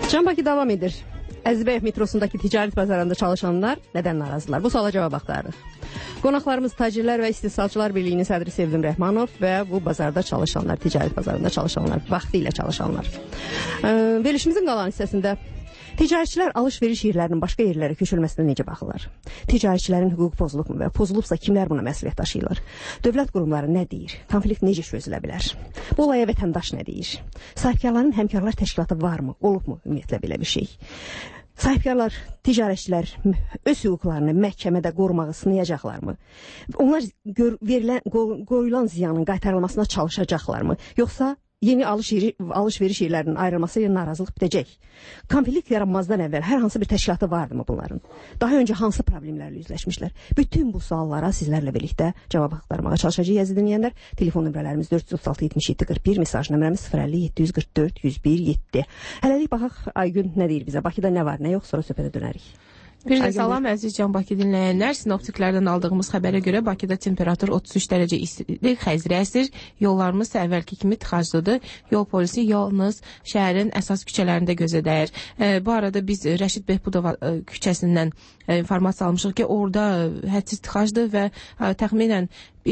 Can Bakı davam edir. Əzbək metrosundakı ticarət bazarında çalışanlar nədən narazılar? Bu suala cavab axtarırıq. Qonaqlarımız Tacirlər və İstehsalçılar Birliyinin sədri Sevdim Rəhmanov və bu bazarda çalışanlar, ticarət bazarında çalışanlar, vaxtilə çalışanlar. E, verilişimizin qalan hissəsində ticarətçilər alış-veriş yerlərinin başqa yerlərə köçülməsinə necə baxırlar? Ticarətçilərin hüquq pozulubmu və pozulubsa kimlər buna məsuliyyət daşıyırlar? Dövlət qurumları nə deyir? Konflikt necə çözülə bilər? Bu olaya vətəndaş nə deyir? Sahibkarların həmkarlar təşkilatı varmı? Olubmu ümumiyyətlə belə bir şey? Sahibkarlar, ticarətçilər öz hüquqlarını məhkəmədə qorumağı sınayacaqlarmı? Onlar gör, verilən, qoyulan ziyanın qaytarılmasına çalışacaqlarmı? Yoxsa yeni alış-veriş yerlərinin ayrılması ilə narazılıq bitəcək? Konflikt yaranmazdan əvvəl hər hansı bir təşkilatı vardı mı bunların? Daha öncə hansı problemlərlə üzləşmişlər? Bütün bu suallara sizlərlə birlikdə cavab axtarmağa çalışacağıq əziz dinləyənlər. Telefon nömrələrimiz dörd yüz otuz altı yetmiş yeddi qırx bir, mesaj nömrəmiz sıfır əlli yeddi yüz qırx dörd yüz bir yeddi. Hələlik baxaq Aygün nə deyir bizə? Bakıda nə var, nə yox, sonra söhbətə dönərik. Bir də salam əziz Can Bakı dinləyənlər. Sinoptiklərdən aldığımız xəbərə görə Bakıda temperatur otuz üç dərəcə istilik, xəzri əsir. Yollarımız əvvəlki kimi tıxaclıdır. Yol polisi yalnız şəhərin əsas küçələrində gözə dəyir. E, bu arada biz Rəşid Behbudov e, küçəsindən e, informasiya almışıq ki, orada hədsiz tıxacdır və e, təxminən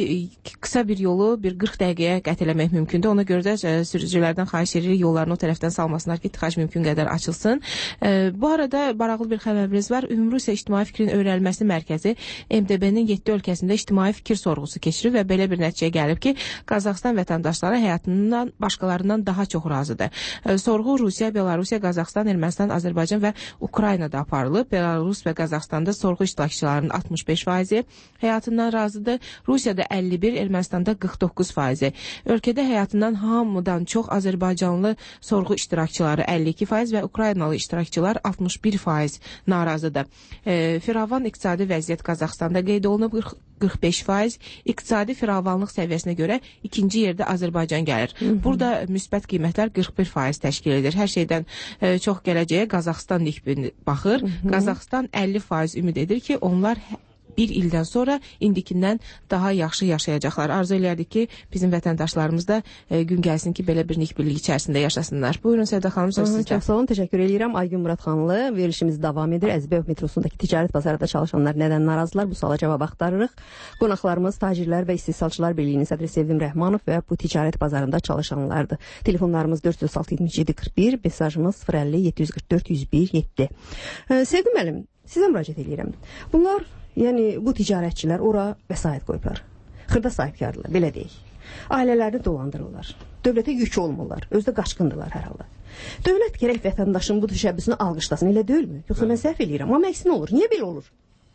qısa bir yolu bir qırx dəqiqəyə qət eləmək mümkündür. Ona görə də sürücülərdən xahiş edirik yollarını o tərəfdən salmasınlar ki, tıxac mümkün qədər açılsın. E, bu arada maraqlı bir xəbərimiz var. Ümumrusiya İctimai Fikrin Öyrənilməsi Mərkəzi M D B-nin yeddi ölkəsində ictimai fikir sorğusu keçirir və belə bir nəticəyə gəlib ki, Qazaxstan vətəndaşları həyatından başqalarından daha çox razıdır. E, sorğu Rusiya, Belarusiya, Qazaxstan, Ermənistan, Azərbaycan və Ukraynada aparılıb. Belarus və Qazaxstanda sorğu iştirakçılarının altmış beş faizi həyatından razıdır. Rusiyada əlli bir, Ermənistanda qırx doqquz faizi. Ölkədə həyatından hamıdan çox Azərbaycanlı sorğu iştirakçıları əlli iki faiz və Ukraynalı iştirakçılar altmış bir faiz narazıdır. E, firavan iqtisadi vəziyyət Qazaxstanda qeyd olunub qırx beş faiz. İqtisadi firavanlıq səviyyəsinə görə ikinci yerdə Azərbaycan gəlir. Hı -hı. Burada müsbət qiymətlər qırx bir faiz təşkil edir. Hər şeydən e, çox gələcəyə Qazaxstan nikbini baxır. Hı -hı. Qazaxstan əlli faiz ümid edir ki, onlar bir ildən sonra indikindən daha yaxşı yaşayacaqlar. Arzu eləyərdik ki, bizim vətəndaşlarımız da e, gün gəlsin ki, belə bir nikbirlik içərisində yaşasınlar. Buyurun Səvdə xanım, söz sizdə. Çox sağ olun, təşəkkür edirəm. Aygün Muradxanlı, verilişimiz davam edir. Əzbək metrosundakı ticarət bazarında çalışanlar nədən narazılar? Bu suala cavab axtarırıq. Qonaqlarımız Tacirlər və İstehsalçılar Birliyinin sədri Sevdim Rəhmanov və bu ticarət bazarında çalışanlardır. Telefonlarımız dörd yüz otuz altı yetmiş yeddi qırx bir, mesajımız sıfır əlli yeddi yüz qırx dörd yüz bir yeddi. Sevdim müəllim, sizə müraciət edirəm. Bunlar yəni bu ticarətçilər ora vəsait qoyublar. Xırda sahibkardılar, belə deyək. Ailələrini dolandırırlar. Dövlətə yük olmurlar. Özdə qaçqındırlar hər halda. Dövlət gərək vətəndaşın bu təşəbbüsünü alqışlasın, elə deyilmi? Yoxsa mən səhv eləyirəm. Amma əksinə olur. Niyə belə olur?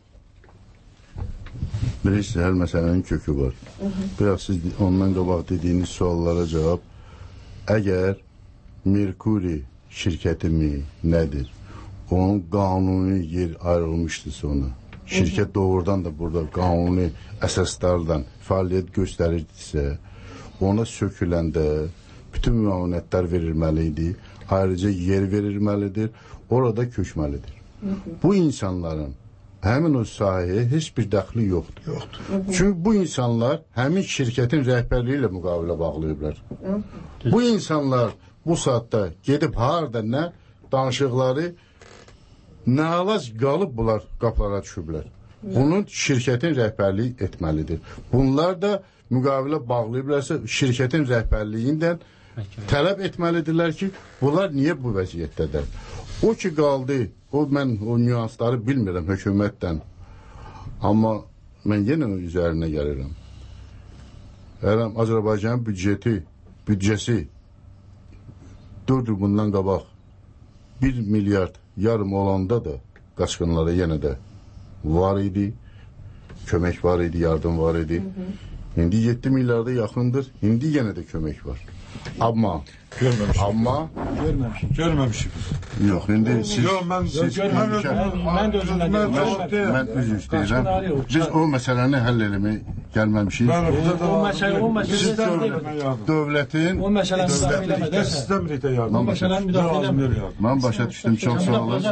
Bilirsiniz, hər məsələnin kökü var. Biraz siz ondan qabaq dediyiniz suallara cavab. Əgər Merkuri şirkəti mi nədir? Onun qanuni yer ayrılmışdırsa ona. Şirkət doğrudan da burada qanuni əsaslardan fəaliyyət göstərirdisə, ona söküləndə bütün müavinətlər verilməli idi, ayrıca yer verilməlidir, orada köçməlidir. Hı -hı. Bu insanların həmin o sahəyə heç bir dəxli yoxdur. yoxdur. Hı -hı. Çünki bu insanlar həmin şirkətin rəhbərliyi ilə müqavilə bağlayıblar. Hı -hı. Bu insanlar bu saatda gedib harada nə danışıqları nə alac qalıb bunlar qapılara düşüblər. Bunun şirkətin rəhbərliyi etməlidir. Bunlar da müqavilə bağlayıblarsa şirkətin rəhbərliyindən tələb etməlidirlər ki, bunlar niyə bu vəziyyətdədir? O ki qaldı, o mən o nüansları bilmirəm hökumətdən. Amma mən yenə üzərinə gəlirəm. Ələm Azərbaycanın büdceti, büdcəsi dörd il bundan qabaq bir milyard yarım olanda da qaçqınlara yenə də var idi, kömək var idi, yardım var idi. Hı -hı. İndi yeddi milyarda yaxındır, indi yenə də kömək var. Amma görməmişik. Amma görməmişik. Görməmişik. Yox, indi siz Yox, mən siz görməmişəm. Mən də özümdən görməmişəm. Mən üzr istəyirəm. Biz o məsələni həll eləməyə gəlməmişik. O məsələ, o məsələ dövlətin o məsələni müdafiə eləmədən sistem ritə yardım. O məsələni müdafiə eləmədən. Mən başa düşdüm, çox sağ olun.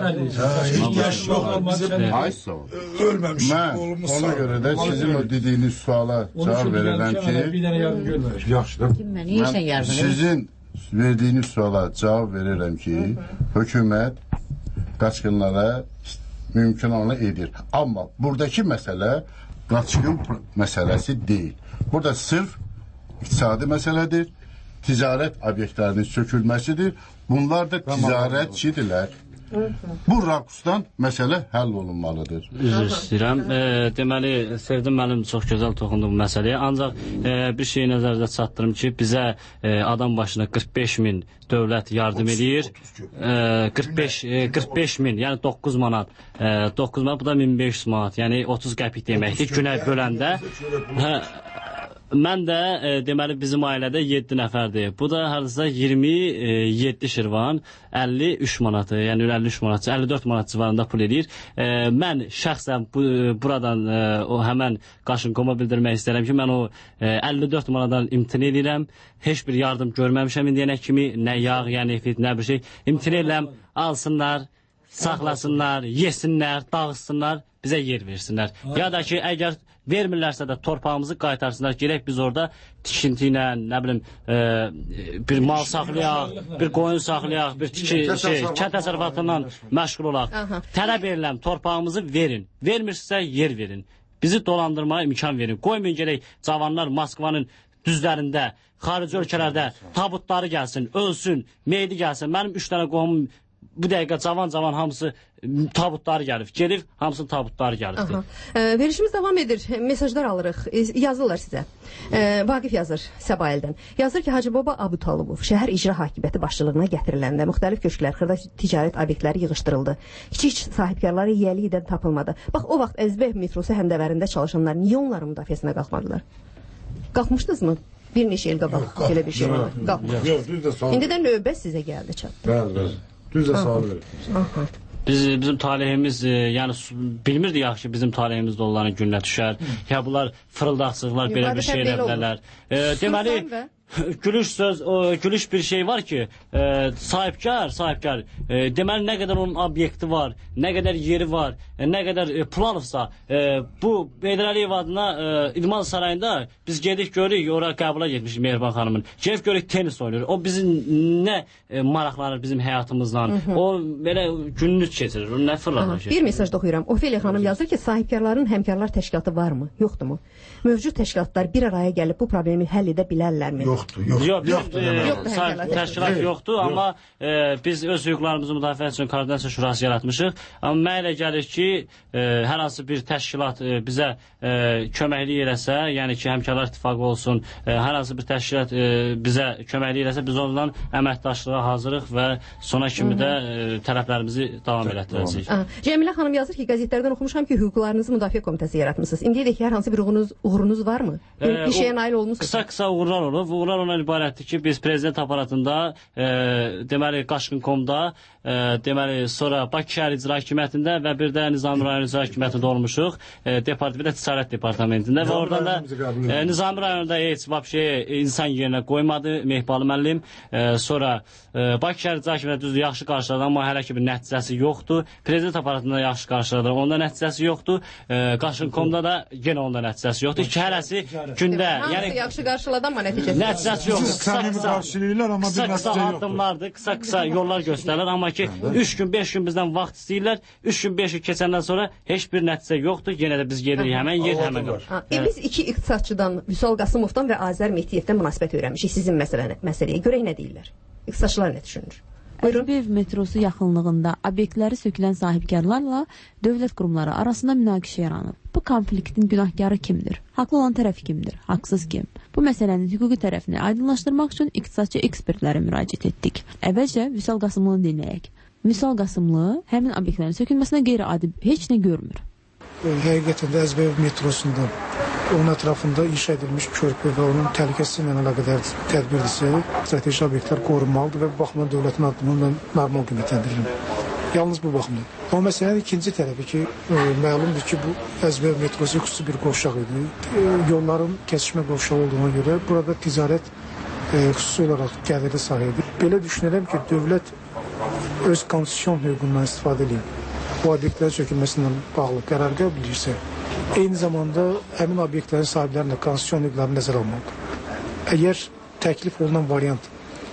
Ay sağ olun. Ölməmişik. Mən ona görə də sizin o dediyiniz suala cavab verirəm ki, bir dənə yardım görməmişik. Yaxşı da. Sizin verdiyiniz suala cavab verirəm ki, hökumət qaçqınlara mümkün olanı edir. Amma buradakı məsələ qaçqın məsələsi deyil. Burada sırf iqtisadi məsələdir, ticarət obyektlərinin sökülməsidir. Bunlar da ticarətçidirlər. Bu rakusdan məsələ həll olunmalıdır. Üzr istəyirəm. E, deməli, Sevdim müəllim çox gözəl toxundu bu məsələyə. Ancaq e, bir şeyi nəzərdə çatdırım ki, bizə e, adam başına qırx beş min dövlət yardım edir. E, qırx beş, e, qırx beş min, yəni doqquz manat. E, doqquz manat, bu da min beş yüz manat. Yəni otuz qəpik deməkdir. Günə böləndə. Hə, mən də e, deməli bizim ailədə yeddi nəfərdir. Bu da hardasa iyirmi yeddi şirvan, əlli üç manatı, yəni əlli üç manat, əlli dörd manat civarında pul edir. E, mən şəxsən bu, buradan e, o həmən Qaşınkoma bildirmək istəyirəm ki, mən o e, əlli dörd manatdan imtina edirəm. Heç bir yardım görməmişəm indiyənə kimi, nə yağ, yəni nefit, nə bir şey. İmtina edirəm, alsınlar, saxlasınlar, yesinlər, dağıtsınlar, bizə yer versinlər. Ya da ki, əgər vermirlərsə də torpağımızı qaytarsınlar. Gerək biz orada tikinti ilə, nə bilim, e, bir mal saxlayaq, bir qoyun saxlayaq, bir tiki, şey, kənd təsərrüfatından məşğul olaq. Tələb edirəm, torpağımızı verin. Vermirsə yer verin. Bizi dolandırmaya imkan verin. Qoymayın gerək cavanlar Moskvanın düzlərində, xarici ölkələrdə tabutları gəlsin, ölsün, meydi gəlsin. Mənim üç dənə qohumum bu dəqiqə cavan-cavan hamısı tabutları gəlib. Gelib, hamısının tabutları gəlibdir. E, verişimiz davam edir. Mesajlar alırıq. E, yazırlar sizə. E, Vaqif yazır Səbaildən. Yazır ki, Hacı Baba Abutalov şəhər icra hakimiyyəti başçılığına gətiriləndə müxtəlif köşklər, xırda ticarət obyektləri yığışdırıldı. Kiçik sahibkarları yiyəli edən tapılmadı. Bax, o vaxt Əzbək metrosu həmdəvərində çalışanlar niyə onların müdafiəsinə qalxmadılar? Qalxmışdınızmı? Bir neçə il qabaq belə bir şey var. Qalxmışdınız. İndi də növbət sizə gəldi çatdı. Bəli, bəli. Düz də sual verir. Biz, bizim talihimiz, e, yəni bilmirdik yaxşı ki, bizim talihimizdə onların gününə düşər. Ya bunlar fırıldaqçıqlar, belə bir şey elə bilərlər. E, deməli, gülüş söz, o, gülüş bir şey var ki, e, sahibkar, sahibkar, e, deməli nə qədər onun obyekti var, nə qədər yeri var, e, nə qədər e, pul alıbsa, e, bu Heydər Əliyev adına e, İdman Sarayında biz gedik görürük, oraya qəbula getmişik Mehriban xanımın. Gedib görürük tenis oynayır. O bizim nə e, maraqlanır bizim həyatımızla. Hı -hı. O belə günlük keçirir. O nə fırlanır şey. Bir mesaj da oxuyuram. Ofeliya xanım yazır ki, sahibkarların həmkarlar təşkilatı varmı? Yoxdurmu? Mövcud təşkilatlar bir araya gəlib bu problemi həll edə bilərlərmi? Yoxdur, yoxdur. Yox, yoxdur, e, yoxdur təşkilat yoxdur, yoxdur amma e, biz öz hüquqlarımızı müdafiə üçün Koordinasiya Şurası yaratmışıq. Amma mənə elə gəlir ki, e, hər hansı bir təşkilat e, bizə e, köməklik eləsə, yəni ki, Həmkarlar İttifaqı olsun, e, hər hansı bir təşkilat e, bizə köməklik eləsə, biz ondan əməkdaşlığa hazırıq və sona kimi də e, tələblərimizi davam elətdirəcəyik. Cəmilə xanım yazır ki, qəzetlərdən oxumuşam ki, hüquqlarınızı müdafiə komitəsi yaratmışsınız. İndiyədək hər hansı bir uğurunuz, uğurunuz varmı? Bir, e, bir şeyə nail olmuşsunuz? Qısa-qısa uğurlar olub. Uğurlar ondan ibarətdir ki, biz prezident aparatında, e, deməli, Qaşqın.comda, e, deməli, sonra Bakı şəhər icra hakimiyyətində və bir də Nizami rayon icra hakimiyyətində olmuşuq. E, departmentdə ticarət departamentində və oradan da e, Nizami rayonunda heç vəbşə insan yerinə qoymadı Mehbalı müəllim. E, sonra e, Bakı şəhər icra hakimiyyəti düzdür, yaxşı qarşıladı, amma hələ ki bir nəticəsi yoxdur. Prezident aparatında yaxşı qarşıladı, onda nəticəsi yoxdur. E, Qaşqın.comda da yenə onda nəticəsi yoxdur. İki hələsi gündə, yəni yaxşı qarşıladı, amma nəticəsi nəticəsi yoxdur. Qısa-qısa addımlardır, qısa-qısa yollar göstərirlər, amma ki üç gün, beş gün bizdən vaxt istəyirlər. üç gün, beş gün keçəndən sonra heç bir nəticə yoxdur. Yenə də biz gedirik həmən yer, həmən qal. E, biz iki iqtisadçıdan, Vüsal Qasımovdan və Azər Mehdiyevdən münasibət öyrənmişik sizin məsələni, məsələyə. Görək nə deyirlər? İqtisadçılar nə düşünür? Əzbəyev metrosu yaxınlığında obyektləri sökülən sahibkarlarla dövlət qurumları arasında münaqişə yaranıb. Bu konfliktin günahkarı kimdir? Haqlı olan tərəf kimdir? Haqsız kim? Bu məsələnin hüquqi tərəfini aydınlaşdırmaq üçün iqtisadçı ekspertlərə müraciət etdik. Əvvəlcə Vüsal Qasımlını dinləyək. Vüsal Qasımlı həmin obyektlərin sökülməsinə qeyri-adi heç nə görmür. Həqiqətən də Əzbəyev metrosunda onun ətrafında inşa edilmiş körpü və onun təhlükəsi ilə əlaqədar tədbirdirsə, strateji obyektlər qorunmalıdır və bu baxımdan dövlətin addımını mən normal qiymətləndirirəm. Yalnız bu baxımdan. Amma məsələnin ikinci tərəfi ki, e, məlumdur ki, bu Əzbəyev metrosu xüsusi bir qovşaq idi. E, yolların kəsişmə qovşağı olduğuna görə burada ticarət e, xüsusi olaraq gəliri sahibdir. Belə düşünürəm ki, dövlət öz konstitusiyon hüququndan istifadə edib bu obyektlərin sökülməsindən bağlı qərar qəbul edirsə, eyni zamanda həmin obyektlərin sahiblərinin də konstitusiyon hüquqlarını nəzərə almalıdır. Əgər təklif olunan variant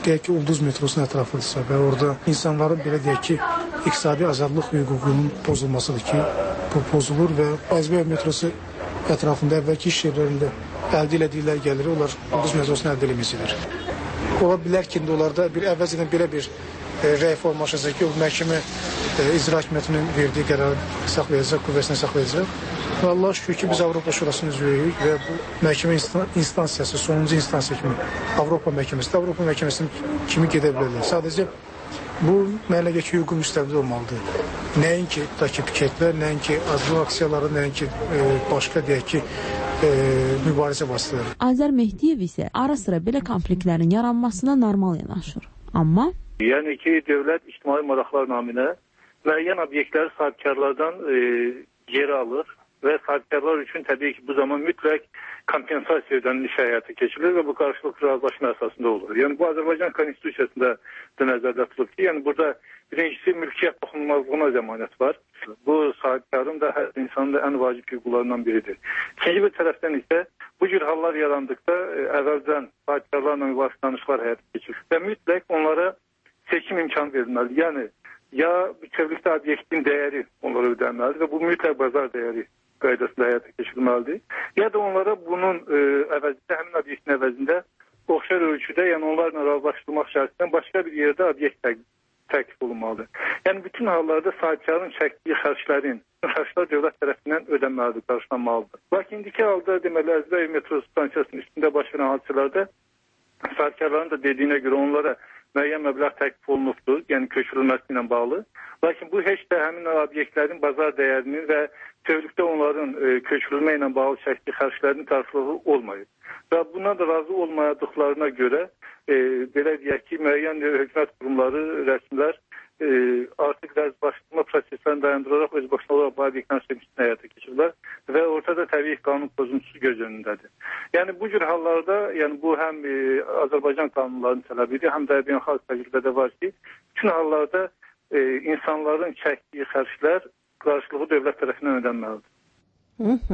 deyək ki, Ulduz metrosunun ətrafıdırsa və orada insanların belə deyək ki, iqtisadi azadlıq hüququnun pozulmasıdır ki, bu pozulur və Əzbəyev metrosu ətrafında əvvəlki iş yerlərində əldə elədikləri gəliri onlar Ulduz metrosunu əldə eləməsidir. Ola bilər ki, onlarda bir əvvəlcədən belə bir e, rəy formalaşacaq ki, o məhkəmə e, icra hakimiyyətinin verdiyi qərarı saxlayacaq, qüvvəsini saxlayacaq. Və Allah şükür ki, biz Avropa Şurasının üzvüyük və bu məhkəmə instansiyası, sonuncu instansiya kimi Avropa məhkəməsi, Avropa məhkəməsinin kimi gedə bilərlər. Sadəcə bu mənə gəlir ki, hüququn müstəvidə olmalıdır. Nəinki tutaq ki, piketlər, nəinki azlıq aksiyaları, nəinki e, başqa deyək ki, e, mübarizə vasitələri. Azər Mehdiyev isə ara sıra belə konfliktlərin yaranmasına normal yanaşır. Amma yəni ki, dövlət ictimai maraqlar naminə müəyyən obyektləri sahibkarlardan e, yer alır və sahibkarlar üçün təbii ki, bu zaman mütləq kompensasiya ödəniliş həyata keçirilir və bu qarşılıqlı razılaşma əsasında olur. Yəni bu Azərbaycan Konstitusiyasında da nəzərdə tutulub ki, yəni burada birincisi mülkiyyət toxunulmazlığına zəmanət var. Bu sahibkarın da hər insanın da ən vacib hüquqlarından biridir. İkinci bir tərəfdən isə bu cür hallar yarandıqda e, əvvəldən sahibkarlarla müvafiq danışıqlar həyata keçirilir və mütləq onlara seçim imkanı verilməlidir. Yəni ya bütövlükdə obyektin dəyəri onlara ödənməlidir və bu mütləq bazar dəyəri qaydasında həyata keçirilməlidir. Ya da onlara bunun e, əvəzində, həmin obyektin əvəzində oxşar ölçüdə, yəni onlarla razılaşdırmaq şərtindən başqa bir yerdə obyekt təqdim təklif olunmalıdır. Yəni bütün hallarda sahibkarın çəkdiyi xərclərin, xərclər dövlət tərəfindən ödənməlidir, qarşılanmalıdır. Lakin indiki halda deməli Əzbəyev metro stansiyasının üstündə baş verən hadisələrdə sahibkarların da dediyinə görə onlara müəyyən məbləğ təklif olunubdur, yəni köçürülməsi ilə bağlı. Lakin bu heç də həmin obyektlərin bazar dəyərinin və bütövlükdə onların e, köçürülmə ilə bağlı çəkdiyi xərclərin qarşılığı olmayıb. Və buna da razı olmadıqlarına görə e, belə deyək ki, müəyyən hökumət qurumları, rəsmilər e, artıq razılaşdırma proseslərini dayandıraraq öz başına olaraq bu obyektlərin söküntüsünü həyata keçirilər və ortada təbii qanun pozuntusu göz önündədir. Yəni bu cür hallarda, yəni bu həm e, Azərbaycan qanunlarının tələbidir, həm də beynəlxalq təcrübədə var ki, bütün hallarda e, insanların çəkdiyi xərclər qarşılığı dövlət tərəfindən ödənməlidir. Hı -hı.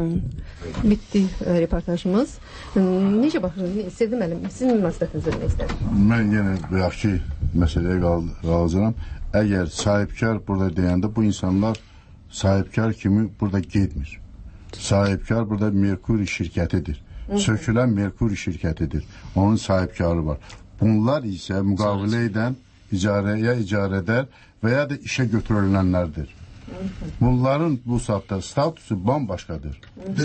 Bitti e, reportajımız. Necə baxırsınız? Sevdim müəllim, sizin münasibətinizi bilmək istədim. Mən yenə yaxşı məsələyə qalacağam. Əgər sahibkar burada deyəndə bu insanlar sahibkar kimi burada getmir. Sahibkar burada Merkuri şirkətidir. Sökülən Merkuri şirkətidir. Onun sahibkarı var. Bunlar isə müqavilə edən icarəyə icarədər və ya da işə götürülənlərdir. Bunların bu saatda statusu bambaşqadır.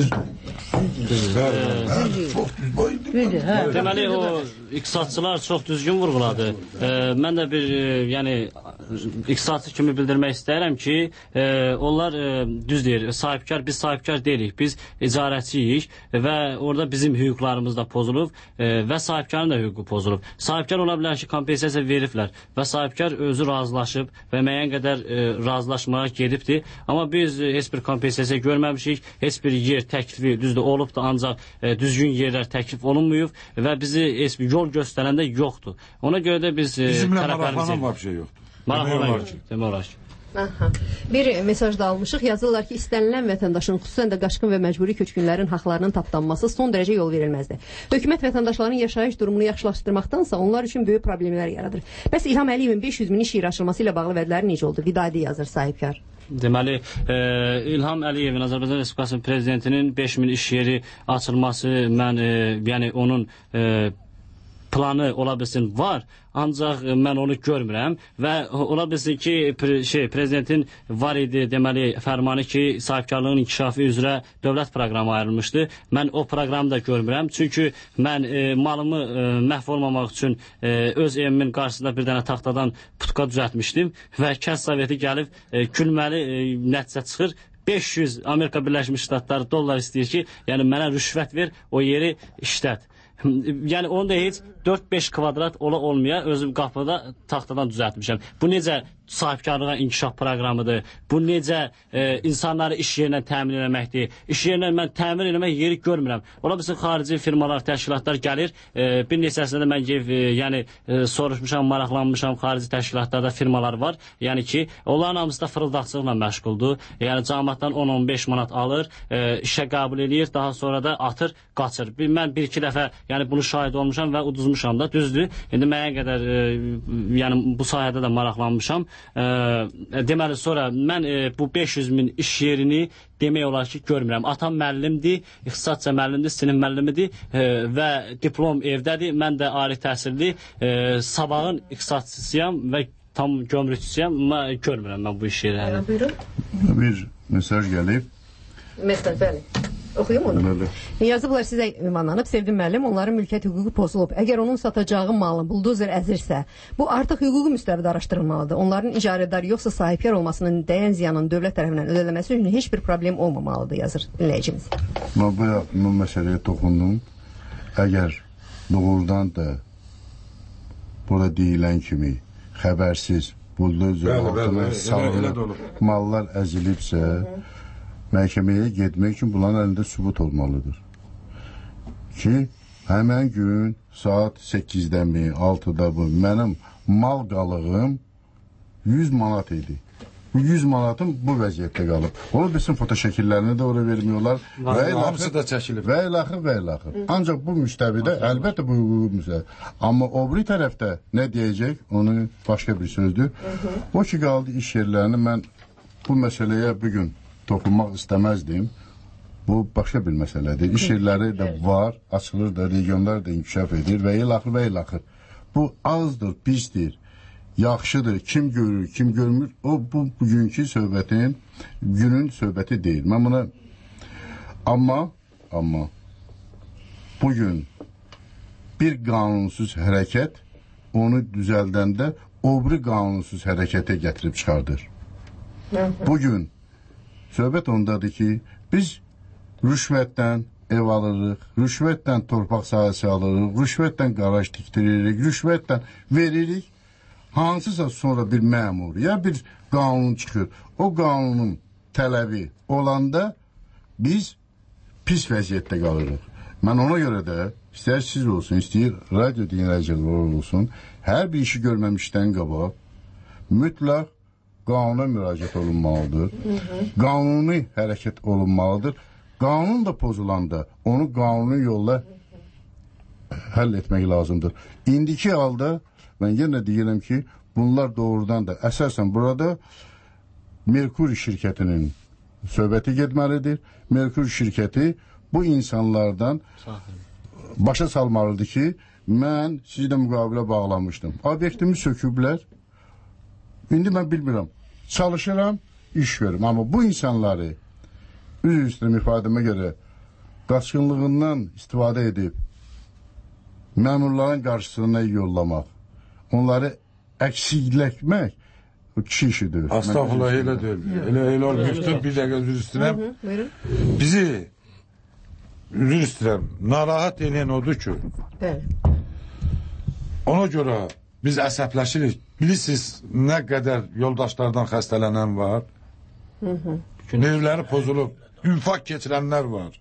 Deməli o iqtisadçılar çox düzgün vurğuladı. E, mən də bir e, yəni iqtisadçı kimi bildirmək istəyirəm ki, e, onlar e, düz deyir. Sahibkar biz sahibkar deyilik. Biz icarəçiyik və orada bizim hüquqlarımız da pozulub e, və sahibkarın da hüququ pozulub. Sahibkar ola bilər ki, kompensasiya veriblər və sahibkar özü razılaşıb və müəyyən qədər e, razılaşmağa gedibdir. Amma biz e, heç bir kompensasiya görməmişik. Heç bir yer təklifi düzdür olub da ancaq e, düzgün yerlər təklif olunmuyub və bizi heç bir yol göstərəndə yoxdur. Ona görə də biz e, bizimlə maraqlanan var bir şey yoxdur. Maraqlanan yox. Demək olar ki. Aha. Bir mesaj da almışıq. Yazırlar ki, istənilən vətəndaşın, xüsusən də qaçqın və məcburi köçkünlərin haqlarının tapdanması son dərəcə yol verilməzdir. Hökumət vətəndaşların yaşayış durumunu yaxşılaşdırmaqdansa onlar üçün böyük problemlər yaradır. Bəs İlham Əliyevin beş yüz min iş yeri açılması ilə bağlı vədləri necə oldu? Vidadi yazır sahibkar. Deməli, e, İlham Əliyevin, Azərbaycan Respublikasının prezidentinin beş min iş yeri açılması, mən e, yəni onun e, planı ola bilsin var, ancaq mən onu görmürəm və ola bilsin ki, pre, şey, prezidentin var idi, deməli, fərmanı ki, sahibkarlığın inkişafı üzrə dövlət proqramı ayrılmışdı. Mən o proqramı da görmürəm, çünki mən e, malımı e, məhv olmamaq üçün e, öz evimin qarşısında bir dənə taxtadan putka düzəltmişdim və kənd soveti gəlib e, gülməli e, nəticə çıxır. beş yüz Amerika Birləşmiş Ştatları dollar istəyir ki, yəni mənə rüşvət ver, o yeri işlət. Yəni onu da heç dörd beş kvadrat ola olmaya özüm qapıda taxtadan düzəltmişəm. Bu necə sahibkarlığa inkişaf proqramıdır. Bu necə e, insanları iş yerinə təmin etməkdir. İş yerinə mən təmin etmək yeri görmürəm. Ola bilsin xarici firmalar, təşkilatlar gəlir. E, bir neçəsində mən e, yəni e, soruşmuşam, maraqlanmışam. Xarici təşkilatlarda firmalar var. Yəni ki, onların hamısı da fırıldaqçılıqla məşğuldur. Yəni cəmiyyətdən on on beş manat alır, e, işə qəbul eləyir, daha sonra da atır, qaçır. Bir, mən bir iki dəfə yəni bunu şahid olmuşam və uduzmuşam da, düzdür. İndi mənə qədər e, yəni bu sahədə də maraqlanmışam. E, deməli sonra mən e, bu beş yüz min iş yerini demək olar ki görmürəm. Atam müəllimdir, ixtisasca müəllimdir, sinif müəllimidir e, və diplom evdədir. Mən də ali təhsilli e, sabahın ixtisasçısıyam və tam gömrükçüsüyəm. Mən görmürəm mən bu iş yerini. Buyurun. Bir mesaj gəlib. Mesaj, bəli. Oxuyum onu. Bəli. Yazıblar sizə ünvanlanıb, Sevdim müəllim, onların mülkiyyət hüququ pozulub. Əgər onun satacağı malın buldozer əzirsə, bu artıq hüquqi müstəvidə araşdırılmalıdır. Onların icarədar yoxsa sahibkar olmasının dəyən ziyanın dövlət tərəfindən ödənilməsi üçün heç bir problem olmamalıdır, yazır dinləyicimiz. Mən bu, bu məsələyə toxundum. Əgər doğrudan da burada deyilən kimi xəbərsiz buldozer altına salınıb mallar əzilibsə, məhkəməyə getmək üçün bunların əlində sübut olmalıdır. Ki, həmən gün saat səkkizdə mi, altıda bu, mənim mal qalığım yüz manat idi. Bu yüz manatım bu vəziyyətdə qalıb. Onu bilsin fotoşəkillərini də oraya vermiyorlar. Və hamısı da çəkilib. Və ilaxır, və ilaxır. Ancaq bu müstəvidə, əlbəttə bu hüququ müstəvidə. Amma o biri tərəfdə nə deyəcək, onu başqa bir sözdür. O ki, qaldı iş yerlərini, mən bu məsələyə bugün toxunmaq istəməzdim. Bu başqa bir məsələdir. İş yerləri də var, açılır da, regionlar da inkişaf edir və ilaxır və ilaxır. Bu azdır, pisdir, yaxşıdır, kim görür, kim görmür, o bu bugünkü söhbətin, günün söhbəti deyil. Mən buna, amma, amma bugün bir qanunsuz hərəkət onu düzəldəndə o biri qanunsuz hərəkətə gətirib çıxardır. Bugün söhbət ondadır ki, biz rüşvətdən ev alırıq, rüşvətdən torpaq sahəsi alırıq, rüşvətdən qaraj tikdiririk, rüşvətdən veririk. Hansısa sonra bir məmur, ya bir qanun çıxır. O qanunun tələbi olanda biz pis vəziyyətdə qalırıq. Mən ona görə də, istər siz olsun, istəyir radyo dinləyicilər olsun, hər bir işi görməmişdən qabaq, mütləq qanuna müraciət olunmalıdır. Qanuni hərəkət olunmalıdır. Qanun da pozulanda onu qanuni yolla həll etmək lazımdır. İndiki halda mən yenə deyirəm ki, bunlar doğrudan da əsasən burada Merkuri şirkətinin söhbəti getməlidir. Merkuri şirkəti bu insanlardan başa salmalıdır ki, mən sizlə müqavilə bağlamışdım. Obyektimi söküblər. İndi mən bilmirəm. Çalışıram, iş verim. Amma bu insanları üz üstünə ifadəmə görə qaçqınlığından istifadə edib məmurların qarşısına yollamaq, onları əksikləşmək kişi işidir. Astagfirullah, elə deyil. Elə elə ol, müftün bir dəqiqə üzr istəyirəm. Bizi üzr istəyirəm, narahat eləyən odur ki, ona görə biz əsəbləşirik. Bilirsiniz, nə qədər yoldaşlardan xəstələnən var, nervləri pozulub, ünfaq keçirənlər var.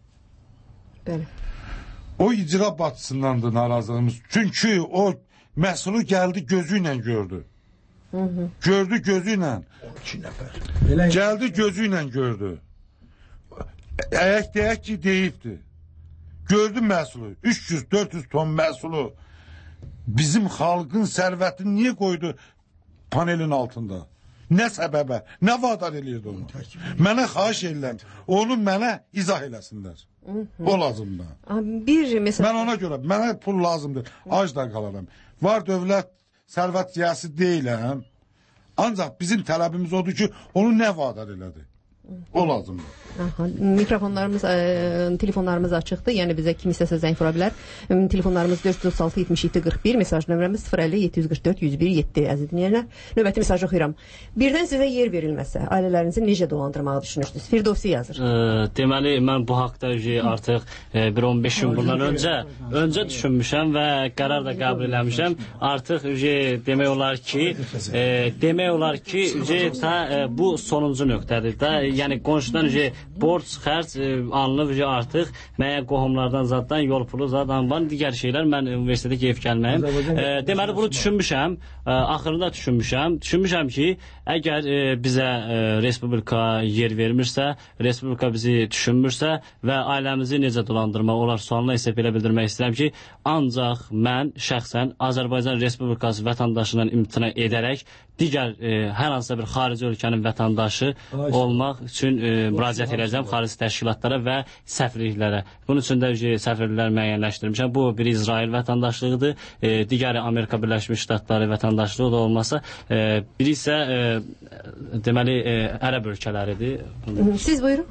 O icra batısındandır narazılığımız. Çünki o məhsulu gəldi gözü ilə gördü. Gördü gözü ilə. Gəldi gözü ilə gördü. Əyək deyək ki, deyibdir. Gördü məhsulu. üç yüz dörd yüz ton məhsulu. Bizim xalqın sərvətini niyə qoydu panelin altında? Nə səbəbə? Nə vadar eləyirdi onu? Mənə xahiş edirəm. Onu mənə izah eləsinlər. O lazımdır. Bir mesaj... Mən ona görə, mənə pul lazımdır. Ac da qalaram. Var dövlət sərvət yiyəsi deyiləm. Ancaq bizim tələbimiz odur ki, onu nə vadar elədi? O lazımdır. Aha, mikrofonlarımız, e, telefonlarımız açıqdır. Yəni bizə kim istəsə zəng vura bilər. E, telefonlarımız dörd yüz otuz altı yetmiş yeddi qırx bir, mesaj nömrəmiz sıfır əlli yeddi yüz qırx dörd yüz bir yeddi. Əziz dinləyənlər, növbəti mesajı oxuyuram. Birdən sizə yer verilməsə, ailələrinizi necə dolandırmağı düşünürsünüz? Firdovsi yazır. E, deməli, mən bu haqda artıq e, bir on beş gün bundan öncə öncə düşünmüşəm və qərar da qəbul eləmişəm. Artıq e, demək olar ki, e, demək olar ki, e, ta, e, bu sonuncu nöqtədir də. Yəni qonşudan e, borc, xərc e, alınıb e, artıq müəyyən qohumlardan zaddan yol pulu zaddan var, digər şeylər. Mən universitetə gedib gəlməyim. E, deməli bunu düşünmüşəm, e, axırında düşünmüşəm. Düşünmüşəm ki, əgər e, bizə e, Respublika yer vermirsə, Respublika bizi düşünmürsə və ailəmizi necə dolandırmaq olar sualına isə belə bildirmək istəyirəm ki, ancaq mən şəxsən Azərbaycan Respublikası vətəndaşından imtina edərək digər e, hər hansısa bir xarici ölkənin vətəndaşı olmaq üçün e, müraciət edəcəm xarici təşkilatlara və səfirliklərə. Bunun üçün də e, səfirliklər müəyyənləşdirmişəm. Bu bir İsrail vətəndaşlığıdır, e, digəri Amerika Birləşmiş Ştatları vətəndaşlığı da olmasa, e, biri isə e, deməli e, ərəb ölkələridir. Siz buyurun.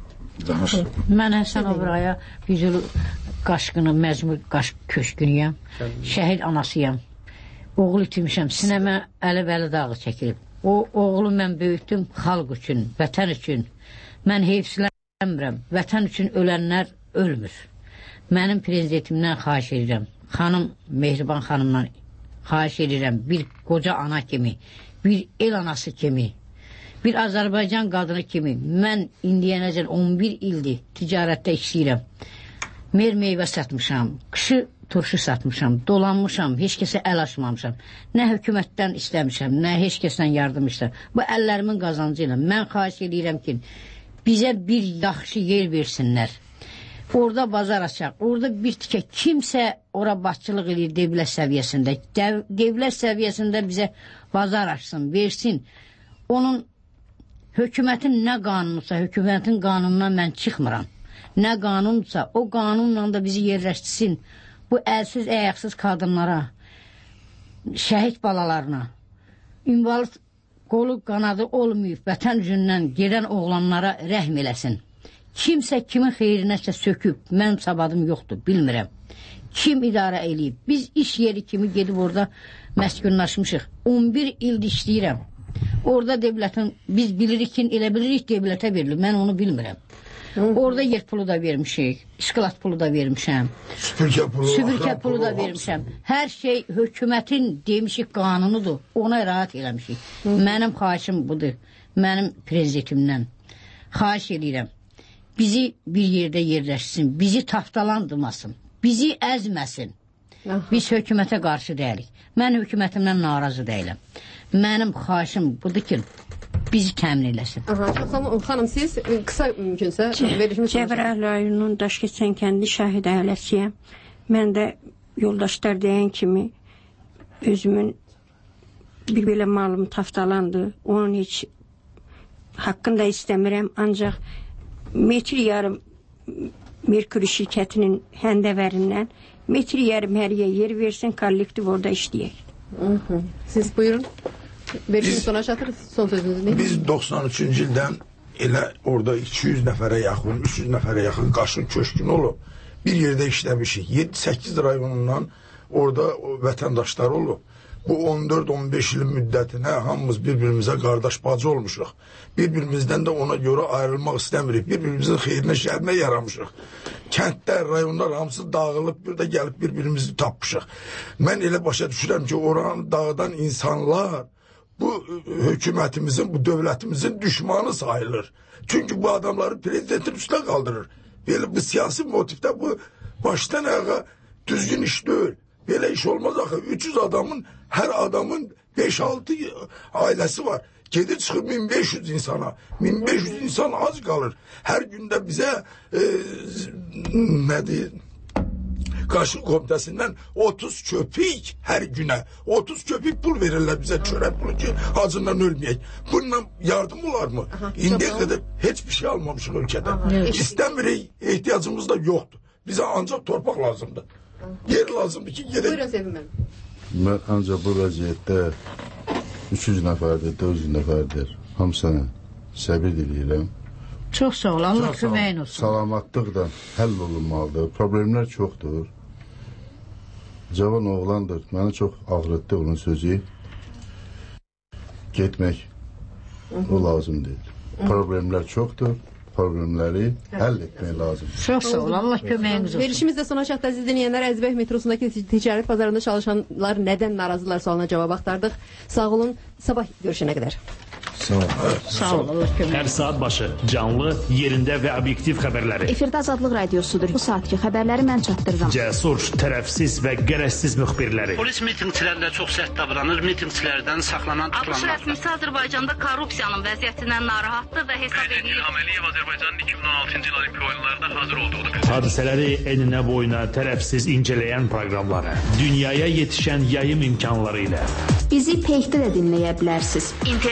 Mən Həsən Obraya yüzül qaşqını, məcmur qaşq köşkünüyəm. Şəhid anasıyam. Oğul itirmişəm, sinəmə əli-bəli dağı çəkilib. O oğlu mən böyütdüm xalq üçün, vətən üçün. Mən heyfsilənmirəm, vətən üçün ölənlər ölmür. Mənim prezidentimdən xahiş edirəm, xanım, Mehriban xanımdan xahiş edirəm, bir qoca ana kimi, bir el anası kimi, bir Azərbaycan qadını kimi. Mən indiyənəcən on bir ildir ticarətdə işləyirəm. Mer meyvə satmışam, qışı turşu satmışam, dolanmışam, heç kəsə əl açmamışam. Nə hökumətdən istəmişəm, nə heç kəsdən yardım istəm. Bu əllərimin qazancı ilə mən xahiş edirəm ki, bizə bir yaxşı yer versinlər. Orada bazar açaq, orada bir tikə kimsə ora başçılıq edir devlət səviyyəsində. Dev, devlət səviyyəsində bizə bazar açsın, versin. Onun hökumətin nə qanunusa, hökumətin qanunundan mən çıxmıram. Nə qanunsa, o qanunla da bizi yerləşdirsin. Bu əlsiz, əyəqsiz qadınlara, şəhid balalarına, invalid qolu qanadı olmayıb, vətən üzündən gedən oğlanlara rəhm eləsin. Kimsə kimin xeyrinəsə söküb, mənim sabadım yoxdur, bilmirəm. Kim idarə eləyib? Biz iş yeri kimi gedib orada məskunlaşmışıq. on bir ildir işləyirəm. Orada devlətin, biz bilirik ki, elə bilirik devlətə verilir, mən onu bilmirəm. Orada yer pulu da vermişik, işqilat pulu da vermişəm, süpürgə pulu, süpürgə pulu da vermişəm. Hər şey hökumətin demişik qanunudur, ona rahat eləmişik. Mənim xahişim budur, mənim prezidentimdən. Xahiş edirəm, bizi bir yerdə yerləşsin, bizi taftalandırmasın, bizi əzməsin. Biz hökumətə qarşı deyilik. Mən hökumətimdən narazı deyiləm. Mənim xahişim budur ki, bizi təmin eləsin. Aha, xanım, siz qısa mümkünsə verişimiz Cəbrayıl rayonunun Daşkəsən kəndi şəhid ailəsiyəm. Mən də yoldaşlar deyən kimi özümün bir belə malım taftalandı. Onun heç haqqında istəmirəm. Ancaq metr yarım Merkuri şirkətinin həndəvərindən metr yarım həriyə yer versin, kollektiv orada işləyək. Siz buyurun. Verişimiz sona çatır, son sözünüzü deyin. Biz doxsan üçüncü ildən elə orada iki yüz nəfərə yaxın, üç yüz nəfərə yaxın qaşın köşkünü olub. Bir yerdə işləmişik. yeddi səkkiz rayonundan orada vətəndaşlar olub. Bu on dörd on beş ilin müddətinə hamımız bir-birimizə qardaş bacı olmuşuq. Bir-birimizdən də ona görə ayrılmaq istəmirik. Bir-birimizin xeyrinə, şərinə yaramışıq. Kəndlər, rayonlar hamısı dağılıb, bir də gəlib bir-birimizi tapmışıq. Mən elə başa düşürəm ki, oranı dağıdan insanlar bu hökumətimizin, bu dövlətimizin düşmanı sayılır. Çünki bu adamları prezidentin üstüne kaldırır. Böyle bu siyasi motifte bu baştan ayağa düzgün iş değil. Böyle iş olmaz axı. üç yüz adamın, her adamın beş altı ailesi var. Gedir çıxır min beş yüz insana. min beş yüz insan az kalır. Her günde bize e, ne diyeyim, Qaşın komitəsindən otuz köpük her güne. otuz köpük pul verirler bize çörek pulu ki acından ölmeyek. Bununla yardım olar mı? İndiye kadar hiçbir şey almamışıq ülkeden. İstemirik, ihtiyacımız da yoktu. Bize ancak torpak lazımdı. Yer lazımdı ki gerek. Buyurun Sevim Bey. Mən ancaq bu vəziyyətdə üç yüz nəfərdir, dörd yüz nəfərdir. Hamısına səbir diləyirəm. Çox sağ ol, Allah köməyin olsun. Salamatlıq da həll olunmalıdır. Problemlər çoxdur. Cavan oğlandır. Məni çox ağrıtdı onun sözü. Getmək o lazım deyil. Problemlər çoxdur. Problemləri həll etmək lazımdır. Çox sağ ol, Allah köməyiniz olsun. Verilişimiz də sona çatdı əziz dinləyənlər. Əzbək metrosundakı ticarət bazarında çalışanlar nədən narazılar sualına cavab axtardıq. Sağ olun, sabah görüşənə qədər. Sağ ol. Sağ ol, Allah köməyiniz. Hər saat başı canlı, yerində və obyektiv xəbərləri. Efirdə Azadlıq Radiosudur. Bu saatki xəbərləri mən çatdırıram. Cəsur, tərəfsiz və qərəzsiz müxbirləri. Polis mitinçilərlə çox sərt davranır, mitinçilərdən saxlanan ABŞ rəsmisi Azərbaycanda korrupsiyanın vəziyyətindən narahatdır və hesab edir. İlham Əliyev Azərbaycanın iki min on altıncı il Olimpiya oyunlarında hazır olduğunu. Hadisələri eninə boyuna tərəfsiz incələyən proqramları, dünyaya yetişən yayım imkanları ilə. Bizi Peykdə də dinləyə bilərsiniz.